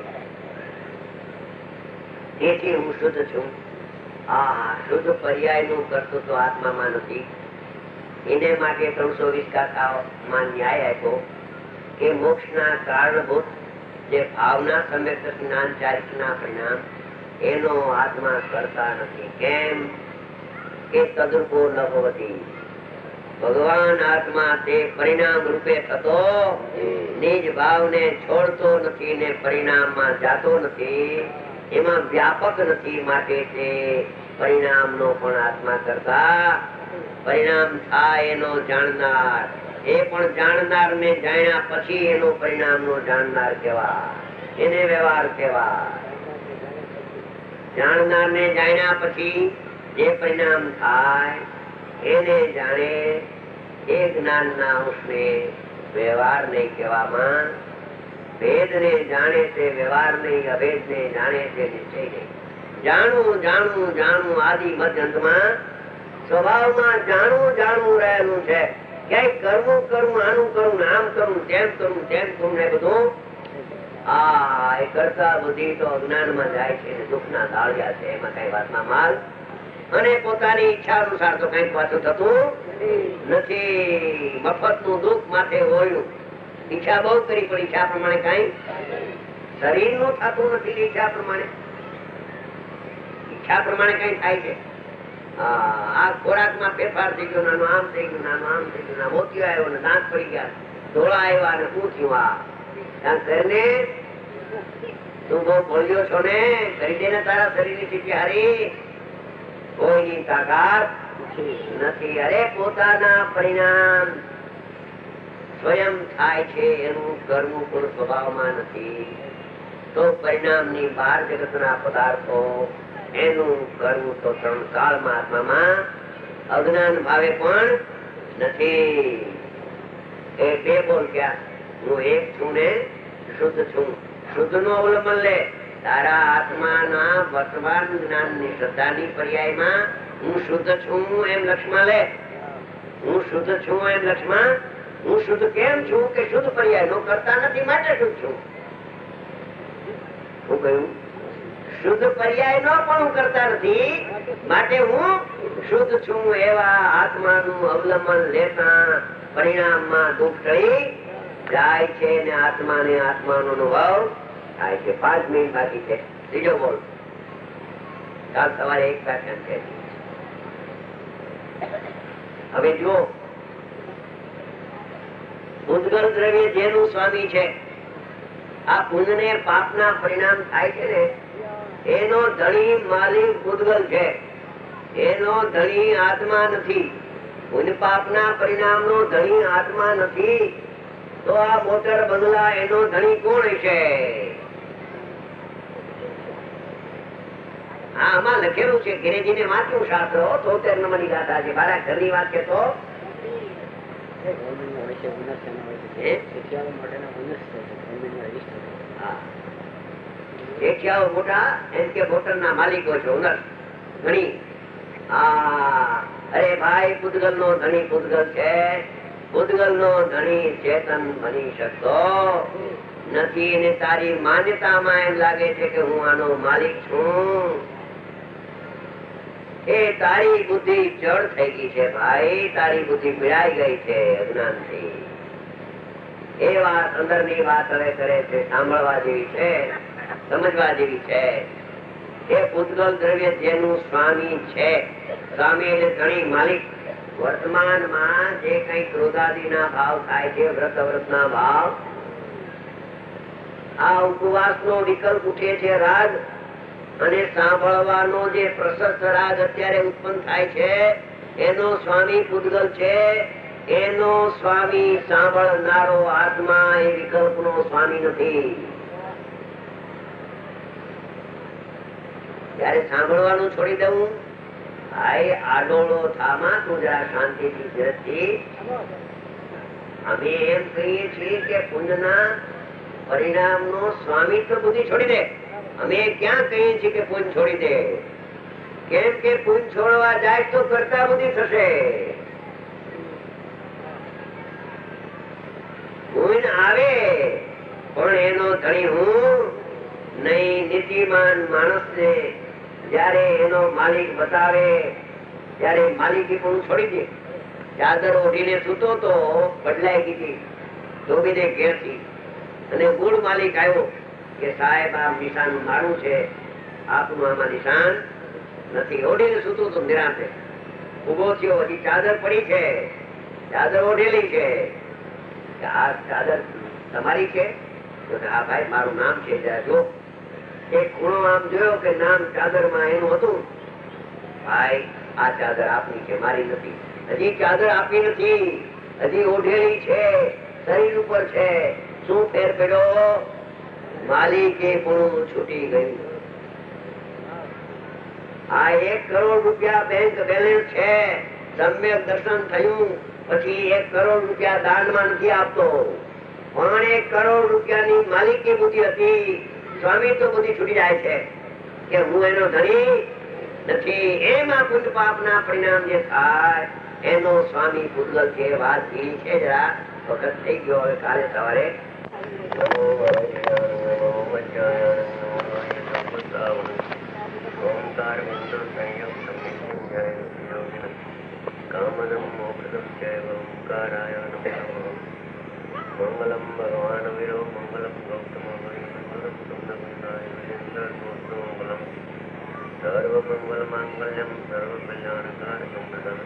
તેથી હું શુદ્ધ છું. આ શુદ્ધ પર્યાય નું કર્તૃત્વ આત્મામાં નથી. એને માટે ત્રણસો વીસ કાકામાં ન્યાય આપ્યો કે મોક્ષ ના કારણભૂત જે ભાવના સમ્યક જ્ઞાન ચારિત્ર ના પરિણામ એનો આત્મા કરતા નથી. કેમ કે તદરૂપો ન ભવતી. ભગવાન આત્મા તે પરિણામ રૂપે થતો નિજ ભાવ ને છોડતો નથી ને પરિણામ માં જાતો નથી, એમાં વ્યાપક નથી. માટે તે પરિણામ નો પણ આત્મા કરતા પરિણામ થાય એનો જાણનાર એ પણ જાણનાર ને જાણ્યા પછી એનો પરિણામ નો જાણનાર કેવા, એને વ્યવહાર કેવા. જાણનાર ને જાણ્યા પછી જે પરિણામ થાય એને જાણે એ જ્ઞાન ના અંશને વ્યવહાર નહીં કહેવામાં. ભેદ ને જાણે તે વ્યવહાર નહીં, અભેદ ને જાણે તે નિશ્ચય નહીં. જાણવું જાણવું જાણવું આદિ મધ્ય અંતમાં સ્વભાવમાં જાણવું જાણવું રહેલું છે. ક્યાંય કરવું કરવું, આનું કરવું, આમ કરવું, તેમ કરવું, તેમ કરવું ને બધું આ એ કરતા બધી તો અજ્ઞાન માં જાય છે, દુઃખ ના દાળિયા છે, એમાં કઈ વાતમાં માલ અને પોતાની ઈચ્છા અનુસાર તો કઈક પાછું થતું નથી. મફત નું દુઃખ માથે હોયું. ઈચ્છા બહુ કરી પણ ઈચ્છા પ્રમાણે કઈ શરીર નું થતું નથી. ઈચ્છા પ્રમાણે ઈચ્છા પ્રમાણે કઈ થાય છે. આ ખોરાક માં ફેરફાર થઈ ગયો, નાનું આમ થઈ ગયું, નાનું આમ થઈ ગયું, મોતિયો આવ્યો ને દાંત પડી ગયા, ધોળા આવ્યા ને શું થયું. કરીને તું બહુ બોલ્યો છો ને, કરી દે ને તારા શરીર ની સ્થિતિ હારી. કોઈની તાકાત નથી. અરે પોતાના પરિણામ સ્વયં થાય છે, એનું કરવું પણ સ્વભાવમાં નથી. તો પરિણામ ની બહાર જગત ના પદાર્થો એનું કરવું તો ત્રણ કાળમાં આત્મામાં અજ્ઞાન ભાવે પણ નથી. એ બે બોલ ક્યાં, હું એક છું ને શુદ્ધ છું. શુદ્ધ નું અવલંબન લે. તારા આત્માના વર્તમાન જ્ઞાન ની શ્રદ્ધા ની પર્યાયમાં હું શુદ્ધ છું એમ લક્ષ્યમાં લે. હું શુદ્ધ છું એમ લક્ષ્યમાં. હું શુદ્ધ કેમ છું કે શુદ્ધ પર્યાય નો કરતા નથી માટે શુદ્ધ છું. હું કહ્યું શુદ્ધ પર્યાય નો પણ હું કરતા નથી માટે હું શુદ્ધ છું. એવા આત્માનું અવલંબન લેતા પરિણામમાં દુઃખ ટળી જાય છે ને આત્મા ને આત્માનો અનુભવ થાય છે. પાંચ મિનિટ બાકી છે. ત્રીજો બોલ. કાલ સવારે એક વ્યાખ્યાન છે. હવે જુઓ, ઉદ્ગલ દ્રવ્ય જેનું સ્વામી છે, આ પુણ્ય ને પાપ ના પરિણામ થાય છે ને, એનો ધણી માલિક ઉદ્ગલ છે. એનો ધણી આત્મા નથી. પુણ્ય પાપ ના પરિણામ નો ધણી આત્મા નથી. તો આ મોટર બંગલા એનો ધણી કોણ છે? આમાં લખેલું છે. ગિરેજી ને વાંચ્યું શાસ્ત્રો તોતેર નંબર ની ગાથા છે. મારા ઘરની વાત છે તો એશિયાઓ મોટા એમ કે મોટર ના માલિકો છે. ઓનર ધણી. અરે ભાઈ, પૂતગલ નો ધણી પૂતગલ છે. પૂતગલ નો ધણી ચેતન બની શકતો નથી. અને તારી માન્યતામાં એમ લાગે છે કે હું આનો માલિક છું. એ તારી બુદ્ધિ જળ થઈ ગઈ છે ભાઈ. તારી બુદ્ધિ પીડાઈ ગઈ છે અજ્ઞાન થી. એ વાત અંદર ની વાત હવે કરે છે, સાંભળવા જેવી છે, સમજવા જેવી છે. એ પૂતગલ દ્રવ્ય જેનું સ્વામી છે, સ્વામી એટલે ધણી માલિક. વર્તમાનમાં જે કઈ ક્રોધાદી ના ભાવ થાય છે, વ્રત વ્રત ના ભાવ, આ ઉપવાસ નો વિકલ્પ ઉઠે છે રાગ, અને સાંભળવાનો જે પ્રશસ્ત રાગ અત્યારે ઉત્પન્ન થાય છે, એનો સ્વામી પૂતગલ છે. એનો સ્વામી સાંભળનારો આત્મા એ વિકલ્પ નો સ્વામી નથી. ત્યારે સાંભળવાનું છોડી દઉં, ભાઈ આડોળો થામાં તું જરા શાંતિથી ધીરજથી. અમે એમ કહીએ છીએ કે પુણ્યના પરિણામ નો સ્વામી તો બુદ્ધિ છોડી દે. અમે ક્યાં કહીએ છીએ કે પુણ્ય છોડી દે? કેમ કે પુણ્ય છોડવા જાય તો કરતા બુદ્ધિ થશે. પુણ્ય આવે પણ એનો ધણી હું નહીં. નીતિમાન માણસ ને જયારે એનો માલિક બતાવે ત્યારે માલિકી પણ છોડી દે. ચાદર ઓઢીને સૂતો તો બદલાઈ ગઈ ધોબીને ઘેરથી, અને ગુણ માલિક આવ્યો કે સાહેબ આ નિશાન મારું છે, આપનું આમાં નિશાન નથી. ઓઢીને સૂતો તો નિરાંતે ઉભો થયો, હજી ચાદર પડી છે, ચાદર ઓઢેલી છે. આ ચાદર તમારી છે? હા ભાઈ મારું નામ છે. જો એક ખૂણો આમ જોયો કે નામ ચાદર માં એનું હતું. ભાઈ આ ચાદર આપની છે, મારી નથી. હજી ચાદર આપી નથી. હજી ઓઢેલી છે, શરીર ઉપર છે. શું ફેર પડ્યો? માલિકે પણ છૂટી ગયું. આ એક કરોડ રૂપિયા બેંક બેલેન્સ છે, સમ્યક દર્શન થયું પછી એક કરોડ રૂપિયા દાનમાં નથી આપતો, પણ એક કરોડ રૂપિયાની માલિકી બુદ્ધિ હતી, સ્વામી તો બુદ્ધિ છૂટી જાય છે કે હું એનો ધણી નથી. એમાં પુણ્ય પાપ ના પરિણામ જે થાય એનો સ્વામી પૂતગલ છે. વાત એ છે. જરા વખત થઈ ગયો, હવે કાલે સવારે મંગલમ ભગવાન વીરો મંગલમ ગૌતમ મંગલમ સર્વ મંગલ માંગલ્યમ સર્વ કલ્યાણકારકમ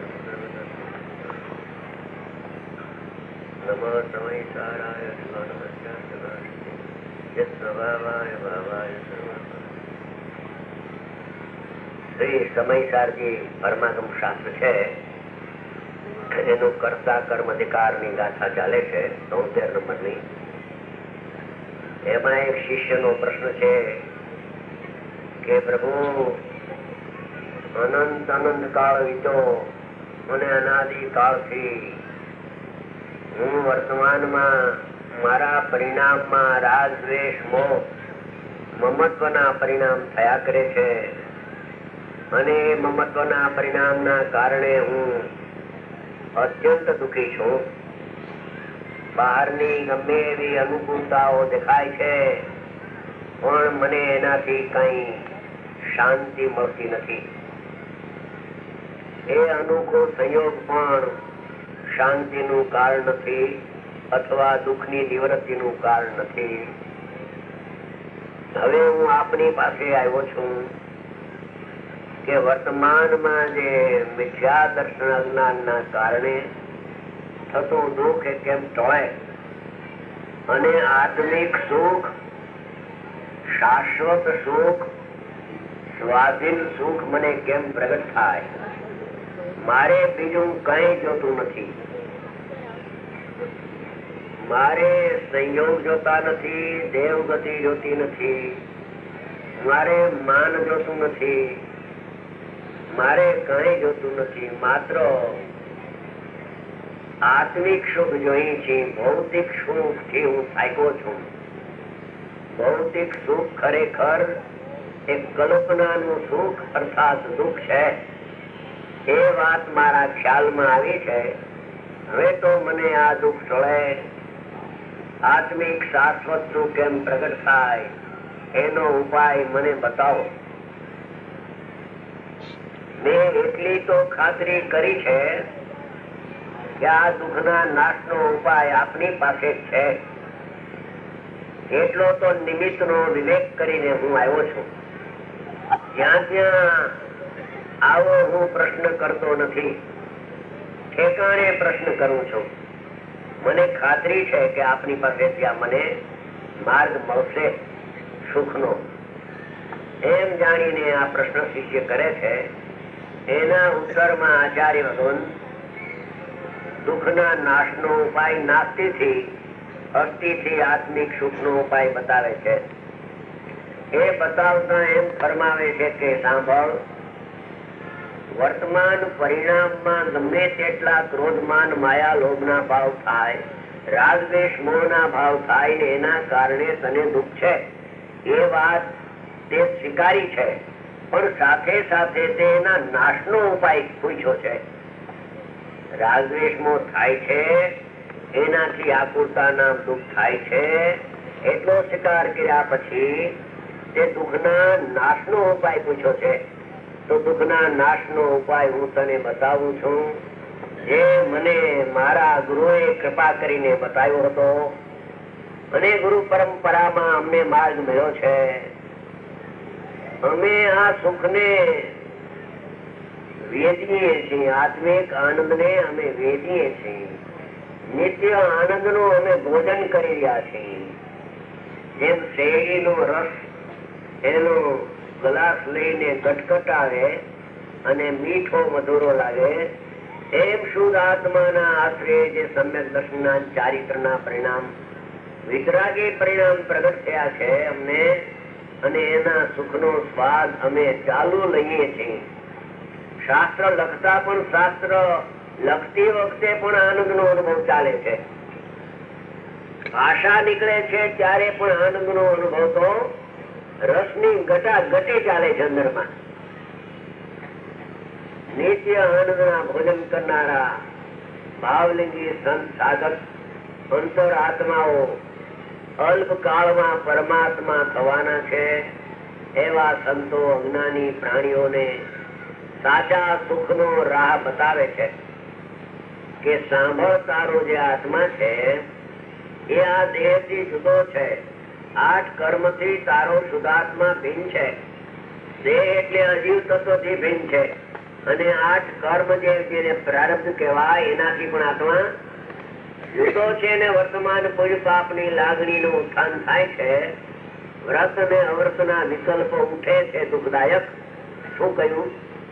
નમઃ સમય સારાય સ્વભાવાય ભાવાય શ્રી સમયસારજી પરમાગમ શાસ્ત્ર છે, એનું કર્તા કર્મ અધિકાર ની ગાથા ચાલે છે તોતેર નંબર ની. એમાં એક શિષ્ય નો પ્રશ્ન છે કે પ્રભુ અનંત અનંત કાળ વીતો અને અનાદિ કાળથી હું વર્તમાનમાં મારા પરિણામમાં રાગ દ્વેષ મોહ મમત્વના પરિણામ થયા કરે છે, અને મમત્વના પરિણામના કારણે હું અત્યંત દુઃખી છું. બહારની ગમે એવી અનુકૂળતાઓ દેખાય છે, પણ મને એનાથી કઈ શાંતિ મળતી નથી. એ અનુકૂળ સંયોગ પણ શાંતિનું કારણ નથી અથવા દુઃખની નિવૃત્તિનું કારણ નથી. હવે હું આપની પાસે આવ્યો છું કે વર્તમાનમાં જે મિથ્યા દર્શન અજ્ઞાન ના કારણે થતું દુઃખ એ કેમ ટળે, અને આત્મિક સુખ, શાશ્વત સુખ, સ્વાધીન સુખ મને કેમ પ્રગટ થાય. મારે બીજું કઈ જોતું નથી. મારે સંયોગ જોતા નથી, દેવગતિ જોતી નથી, મારે માન જોતું નથી, મારે કઈ જોતું નથી. માત્ર આત્મિક સુખ જોઈ છે. ભૌતિક સુખ થી હું થાક્યો છું. ભૌતિક સુખ ખરેખર એક કલ્પનાનું સુખ અર્થાત દુઃખ છે. એ વાત મારા ખ્યાલમાં આવી છે. હવે તો મને આ દુઃખ ટળે, આત્મિક શાશ્વત સુખ કેમ પ્રગટ થાય એનો ઉપાય મને બતાવો. મેં એટલી તો ખાતરી કરી છે કે આ દુઃખના નાશનો ઉપાય આપની પાસે છે. એટલો તો નિમિત્તનો વિવેક કરીને હું આવ્યો છું. જ્યાં ત્યાં આવો હું પ્રશ્ન કરતો નથી, ઠેકાણે પ્રશ્ન કરું છું. મને ખાતરી છે કે આપની પાસે ત્યાં મને માર્ગ મળશે સુખનો. એમ જાણીને આ પ્રશ્ન શિષ્ય કરે છે. એના ઉત્તરમાં આચાર્ય ભગવાન દુઃખના નાશનો ઉપાય નાસ્તિથી અસ્થિથી આત્મિક સુખનો ઉપાય બતાવે છે. એ બતાવતા એમ ફરમાવે છે કે સાંભળ, વર્તમાન પરિણામમાં ગમે તેટલા ક્રોધમાન માયા લોભના ભાવ થાય, રાગ દ્વેષ મોહના ભાવ થાય ને એના કારણે તને દુઃખ છે, એ વાત તે સ્વીકારી છે. પણ સાથે સાથે તેના નાશનો ઉપાય પૂછ્યો છે. રાગ દ્વેષ મોહ થાય છે, એનાથી આકુરતાના દુઃખ થાય છે, એટલો સ્વીકાર કર્યા પછી તે દુઃખના નાશનો ઉપાય પૂછ્યો છે. તો દુઃખના નાશનો ઉપાય હું તને બતાવું છું, જે મને મારા ગુરુએ કૃપા કરીને બતાવ્યો હતો, અને ગુરુ પરંપરામાં અમને માર્ગ મળ્યો છે. અમે આ સુખને વેદીએ છીએ, આત્મિક આનંદને અમે વેદીએ છીએ. નિત્ય આનંદનું અમે ભોજન કરી રહ્યા છીએ. જેમ શેરડીનો રસ એનો ગ્લાસ લઈને ગટગટાવે અને મીઠો મધુરો લાગે, એમ શુદ્ધ આત્માના આશ્રય જે સમ્યક દર્શનના ચારિત્રના પરિણામ વિતરાગી પરિણામ પ્રગટ થયા છે અમને, અને એના સુખનો સ્વાદ અમે ચાલુ લઈએ છીએ. શાસ્ત્ર લખતા પણ શાસ્ત્ર લખતી વખતે પણ આનંદનો અનુભવ ચાલે છે. ભાષા નીકળે છે ત્યારે પણ આનંદનો અનુભવ તો રસની ગટા ગટે ચાલે છે અંદરમાં. નિત્ય આનંદના ભોજન કરનારા ભાવલિંગી સંત સાધક અંતર આત્માઓ અલ્પકાળમાં પરમાત્મા થવાના છે. એવા સંતો અજ્ઞાની પ્રાણીઓને સાચા સુખનો રાહ બતાવે છે કે સાંભળ, તારો જે આત્મા છે એ આ દેહ થી જુદો છે. આઠ કર્મ થી તારો શુદ્ધાત્મા ભિન્ન છે. દેહ એટલે અજીવ તત્વ થી ભિન્ન છે, અને આઠ કર્મ જે પ્રારબ્ધ કહેવાય એનાથી પણ આત્મા જુદો છે. ને વર્તમાન પુણ્ય પાપ ની લાગણી નું ઉત્થાન થાય છે. વ્રત ને અવ્રત ના વિકલ્પ ઉઠે છે દુઃખદાયક. શું કહ્યું?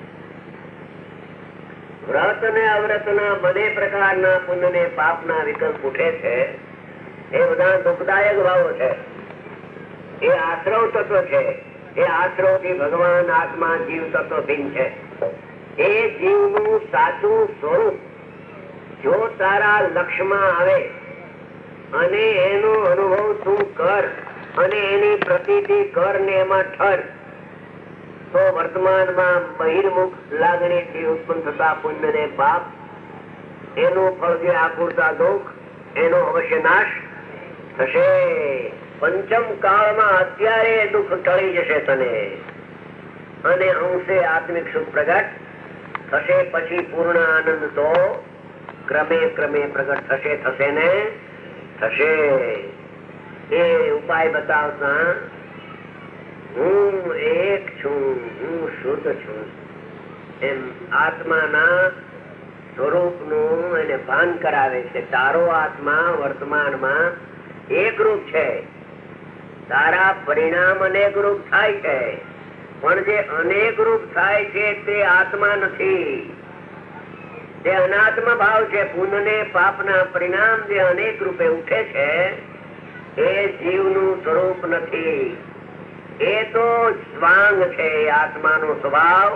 વ્રત ને અવ્રત ના બંને પ્રકારના પુણ્ય ને પાપ ના વિકલ્પ ઉઠે છે. એ બધા દુઃખદાયક ભાવો છે. એ આશ્રવ તત્વ છે. એ આશ્રવ થી ભગવાન આત્મા જીવ તત્વ ભિન્ન છે. એ જીવ નું સાચું સ્વરૂપ જો તારા લક્ષ્યમાં આવે અને એનો અનુભવ તું કર અને એની પ્રતીતિ કર ને એમાં ઠર, તો વર્તમાનમાં બહિર્મુખ લાગણીથી ઉત્પન્ન થતા પુણ્ય ને પાપ, એનું ફળ જે આકુરતા દુઃખ, એનો અવશ્ય નાશ થશે. પંચમ કાળમાં અત્યારે દુઃખ ટળી જશે તને, અને અંશે આત્મિક સુખ પ્રગટ થશે. પછી પૂર્ણ આનંદ તો ક્રમે ક્રમે પ્રગટ થશે થશે ને થશે. એ ઉપાય બતાવતા હું એક છું, હું શુદ્ધ છું, એમ આત્માના સ્વરૂપ નું એને ભાન કરાવે છે. તારો આત્મા વર્તમાનમાં એક રૂપ છે. તારા પરિણામ અનેક રૂપ થાય છે, પણ જે અનેક રૂપ થાય છે તે આત્મા નથી. તે અનાત્મ ભાવ છે. પુણ્ય ને પાપ ના પરિણામ જે અનેક રૂપે ઉઠે છે એ જીવનું સ્વરૂપ નથી. એ તો સ્વાંગ છે. આત્માનો સ્વભાવ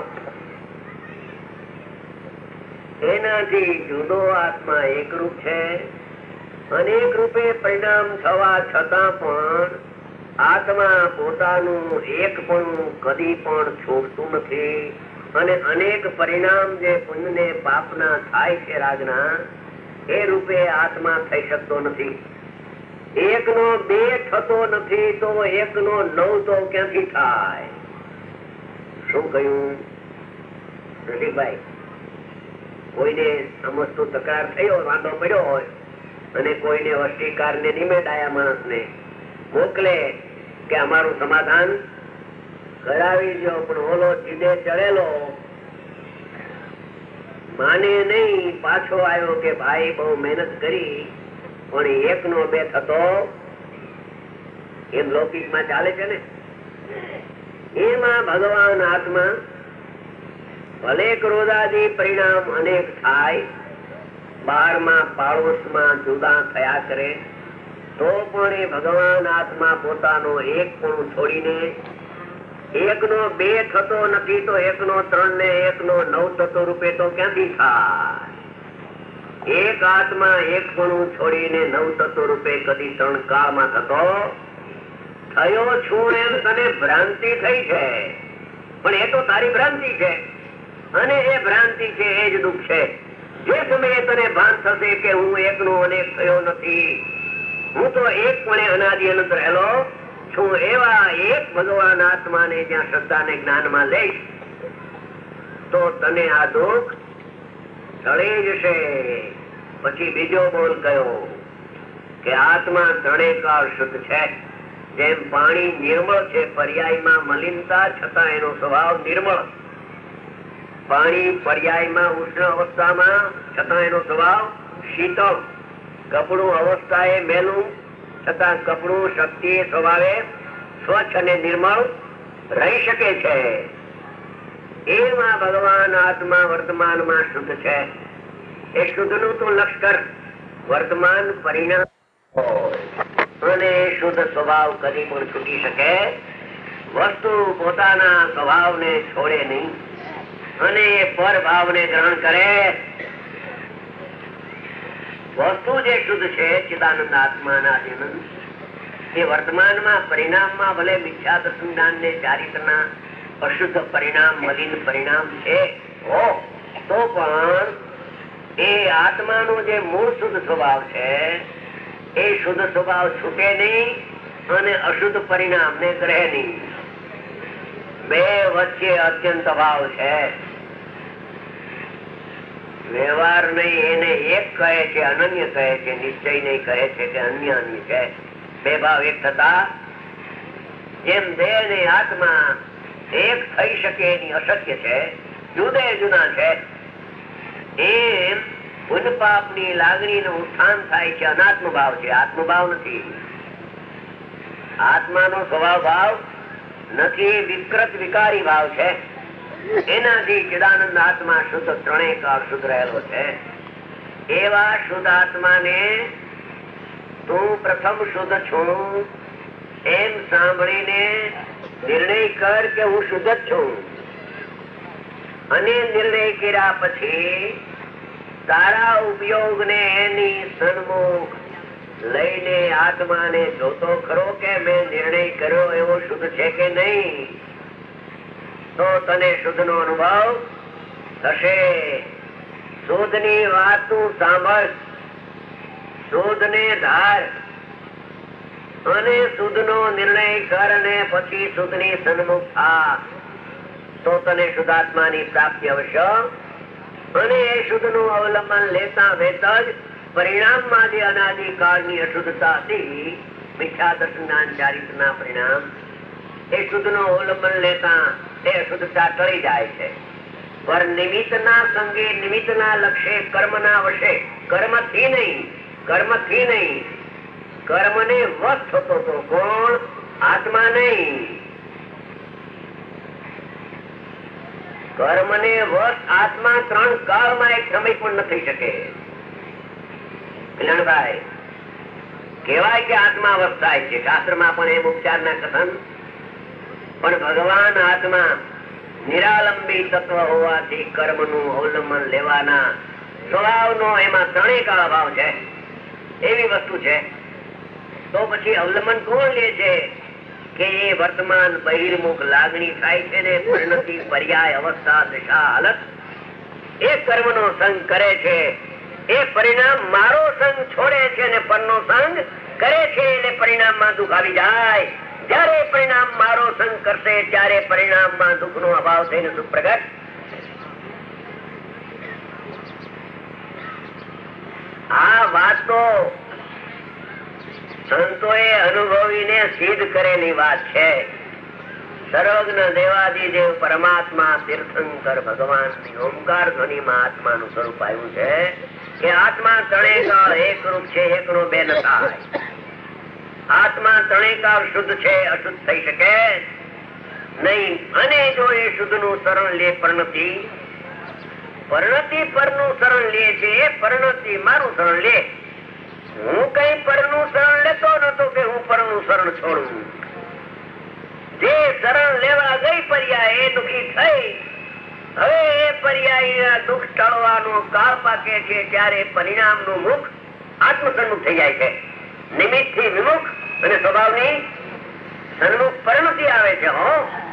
એનાથી જુદો આત્મા એક રૂપ છે. અનેક રૂપે પરિણામ થવા છતાં પણ આત્મા પોતાનું એક પણ કદી પણ છોડતું નથી. અને અનેક પરિણામ જે પુણ્ય ને પાપના થાય છે રાજના, એ રૂપે આત્મા થઈ શકતો નથી. એક નો બે થતો નથી તો એક નો નવ તો ક્યાંથી થાય? શું કહ્યું રસિકભાઈ? કોઈને સમજતું તકરાર થઈ હોય, વાંધો પડ્યો હોય, અને કોઈને વસ્તીકાર ને નિમેડાયા માણસ ને મોકલે કે અમારું સમાધાન કરાવી દો, પણ ઓલો જીદે ચડેલો માને નહીં, પાછો આવ્યો કે ભાઈ બહુ મહેનત કરી પણ એક નો બે થતો. એમ લૌકિક માં ચાલે છે ને. એમાં ભગવાન આત્મા ભલે ક્રોધાદી પરિણામ અનેક થાય, બારમાં પાડોશમાં જુદા થયા કરે, તો પણ એ ભગવાન આત્મા પોતાનો એક પણ છોડીને એક નો બે થતો નથી તો એક નો ત્રણ ને એક નો નવ થતો રૂપે તો ક્યાંથી થાય? એક આત્મા એક પણ છોડીને નવ તત્વ રૂપે કદી ત્રણ કાળમાં થતો થયો છું એમ તને ભ્રાંતિ થઈ છે. પણ એ તો તારી ભ્રાંતિ છે, અને એ ભ્રાંતિ છે એ જ દુઃખ છે. જે સમયે તને ભાન થશે કે હું એક નો અનેક થયો નથી, હું તો એક પણ અનાદિ અનંત રહેલો છું, એવા એક ભગવાન આત્માને જ્યાં શ્રદ્ધા ને જ્ઞાન માં લઈશ તો તને આ દુઃખ ટળી જશે. પછી બીજો બોલ કયો કે આત્મા ત્રણેય કાળ શુદ્ધ છે. જેમ પાણી નિર્મળ છે, પર્યાયમાં મલિનતા છતાં એનો સ્વભાવ નિર્મળ. પાણી પર્યાયમાં ઉષ્ણ અવસ્થામાં છતાં એનો સ્વભાવ શીતળ. કપડું અવસ્થાએ મેલું છતાં કપડું શક્તિ સ્વભાવે સ્વચ્છ અને નિર્મળ રહી શકે છે. એમાં ભગવાન આત્મા વર્તમાનમાં શુદ્ધ છે. એ શુદ્ધ નું તું લશ્કર વર્તમાન પરિણામ અને શુદ્ધ સ્વભાવ કદી પણ છૂટી શકે વસ્તુ પોતાના સ્વભાવને છોડે નહીં અને પર ભાવને ગ્રહણ કરે. વસ્તુ જે શુદ્ધ છે ચિદાનંદ આત્મા અનાદિનંદ એ વર્તમાનમાં પરિણામમાં ભલે મિથ્યા દર્શન જ્ઞાન ને ચારિત્રના અશુદ્ધ પરિણામ મલિન પરિણામ છે તો પણ એ આત્માનો જે મૂળ શુદ્ધ સ્વભાવ છે એ શુદ્ધ સ્વભાવ છૂટે નહીં અને અશુદ્ધ પરિણામ ને ગ્રહે નહીં. બે વચ્ચે અત્યંત ભાવ છે. વ્યવહાર નહીં એને એક કહે છે, અનન્ય કહે છે, નિશ્ચય નહીં કહે છે કે અન્ય અન્ય છે. બે ભાવ એક થતા જેમ દેહ ને આત્મા એક થઈ શકે એની અશક્ય છે, જુદે જુદા છે, એમ પુન પાપ ની લાગણી નું ઉત્થાન થાય છે અનાત્મ ભાવ છે, આત્મભાવ નથી. આત્માનો સ્વભાવ ભાવ નથી, વિકૃત વિકારી ભાવ છે. એનાથી ચિદાનંદ આત્મા શુદ્ધ ત્રણેય કાળ શુદ્ધ રહેલો છે. એવા શુદ્ધ આત્માને તું પ્રથમ શુદ્ધ છું એમ સાંભળીને નિર્ણય કર કે હું શુદ્ધ જ છું. અને નિર્ણય કર્યા પછી તારા ઉપયોગ ને એની સન્મુખ લઈને આત્માને જોતો ખરો કે મેં નિર્ણય કર્યો એવો શુદ્ધ છે કે નહીં, તો તને શુદ્ધ નો અનુભવ થશે. શુદ્ધ ની વાત તું સાંભળ, શુદ્ધ ને ધાર અને શુદ્ધ નો નિર્ણય કર અને પછી શુદ્ધ ની સન્મુખ થા, તો તને શુદ્ધાત્મા ની પ્રાપ્તિ અવશ્ય. અને એ શુદ્ધ નું અવલંબન લેતા વેત જ પરિણામ માં જે અનાદિકાળ ની અશુદ્ધતા હતી મિથ્યા દર્શન ચારિત્ર ના પરિણામ એ શુદ્ધ નું અવલંબન લેતા એ અશુદ્ધતા ટળી જાય છે. પર નિમિત્ત ના સંગે નિમિત્ત ના લક્ષ્ય કર્મ ના વશે કર્મ થી નહીં કર્મ થી નહીં કર્મ ને વશ થતો તો કોણ? આત્મા નહીં. કર્મ ને વશ આત્મા ત્રણ કાળમાં એક સમય પણ ન થઈ શકે. કલ્યાણભાઈ કહેવાય કે આત્મા વશ થાય છે, શાસ્ત્રમાં પણ એમ ઉપચાર ના કથન, પણ ભગવાન આત્મા નિરાલંબી તત્વ હોવાથી કર્મ નું અવલંબન લેવાના સ્વભાવ નો એમાં ત્રણેય કાળ અભાવ છે. એવી વસ્તુ છે તો પછી અવલંબન કોણ લે છે કે એ વર્તમાન બહિર્મુખ લાગણી થાય છે ને પરિણતિ પર્યાય અવસ્થા દશા હાલત એ કર્મ નો સંગ કરે છે. એ પરિણામ મારો સંગ છોડે છે ને પરનો સંગ કરે છે એટલે પરિણામ માં દુઃખ આવી જાય. જયારે પરિણામ મારો સંગ કરશે ત્યારે પરિણામ માં દુઃખ નો અભાવ થઈને સુખ પ્રગટ. આ વાત તો સંતોએ અનુભવીને સિદ્ધ કરેલી વાત છે. સર્વજ્ઞ દેવાદિદેવ પરમાત્મા તીર્થંકર ભગવાન ઓમકાર ધ્વનિ માં આત્માનું સ્વરૂપ આવ્યું છે કે આત્મા ત્રણેય કાળ એક રૂપ છે, એક નો બે ન થાય. આત્મા ત્રણેય કાળ શુદ્ધ છે, અશુદ્ધ થઈ શકે નહીં. અને જો એ શુદ્ધ નું શરણ લે પરણતિ પરણતિ પર નું શરણ લે છે, એ પરણતિ મારું શરણ લે. હું કઈ પર નું શરણ લેતો નતો કે હું પર નું શરણ છોડું. જે શરણ લેવા ગઈ પર્યાય એ દુઃખી થઈ. હવે એ પર્યાય દુઃખ ટળવાનો કાળ પાકે છે ત્યારે પરિણામ નું મુખ આત્મસન્મુખ થઈ જાય છે. નિમિત્ત થી વિમુખ અને સ્વભાવની સન્મુખ પરિણતિ આવે છે. હો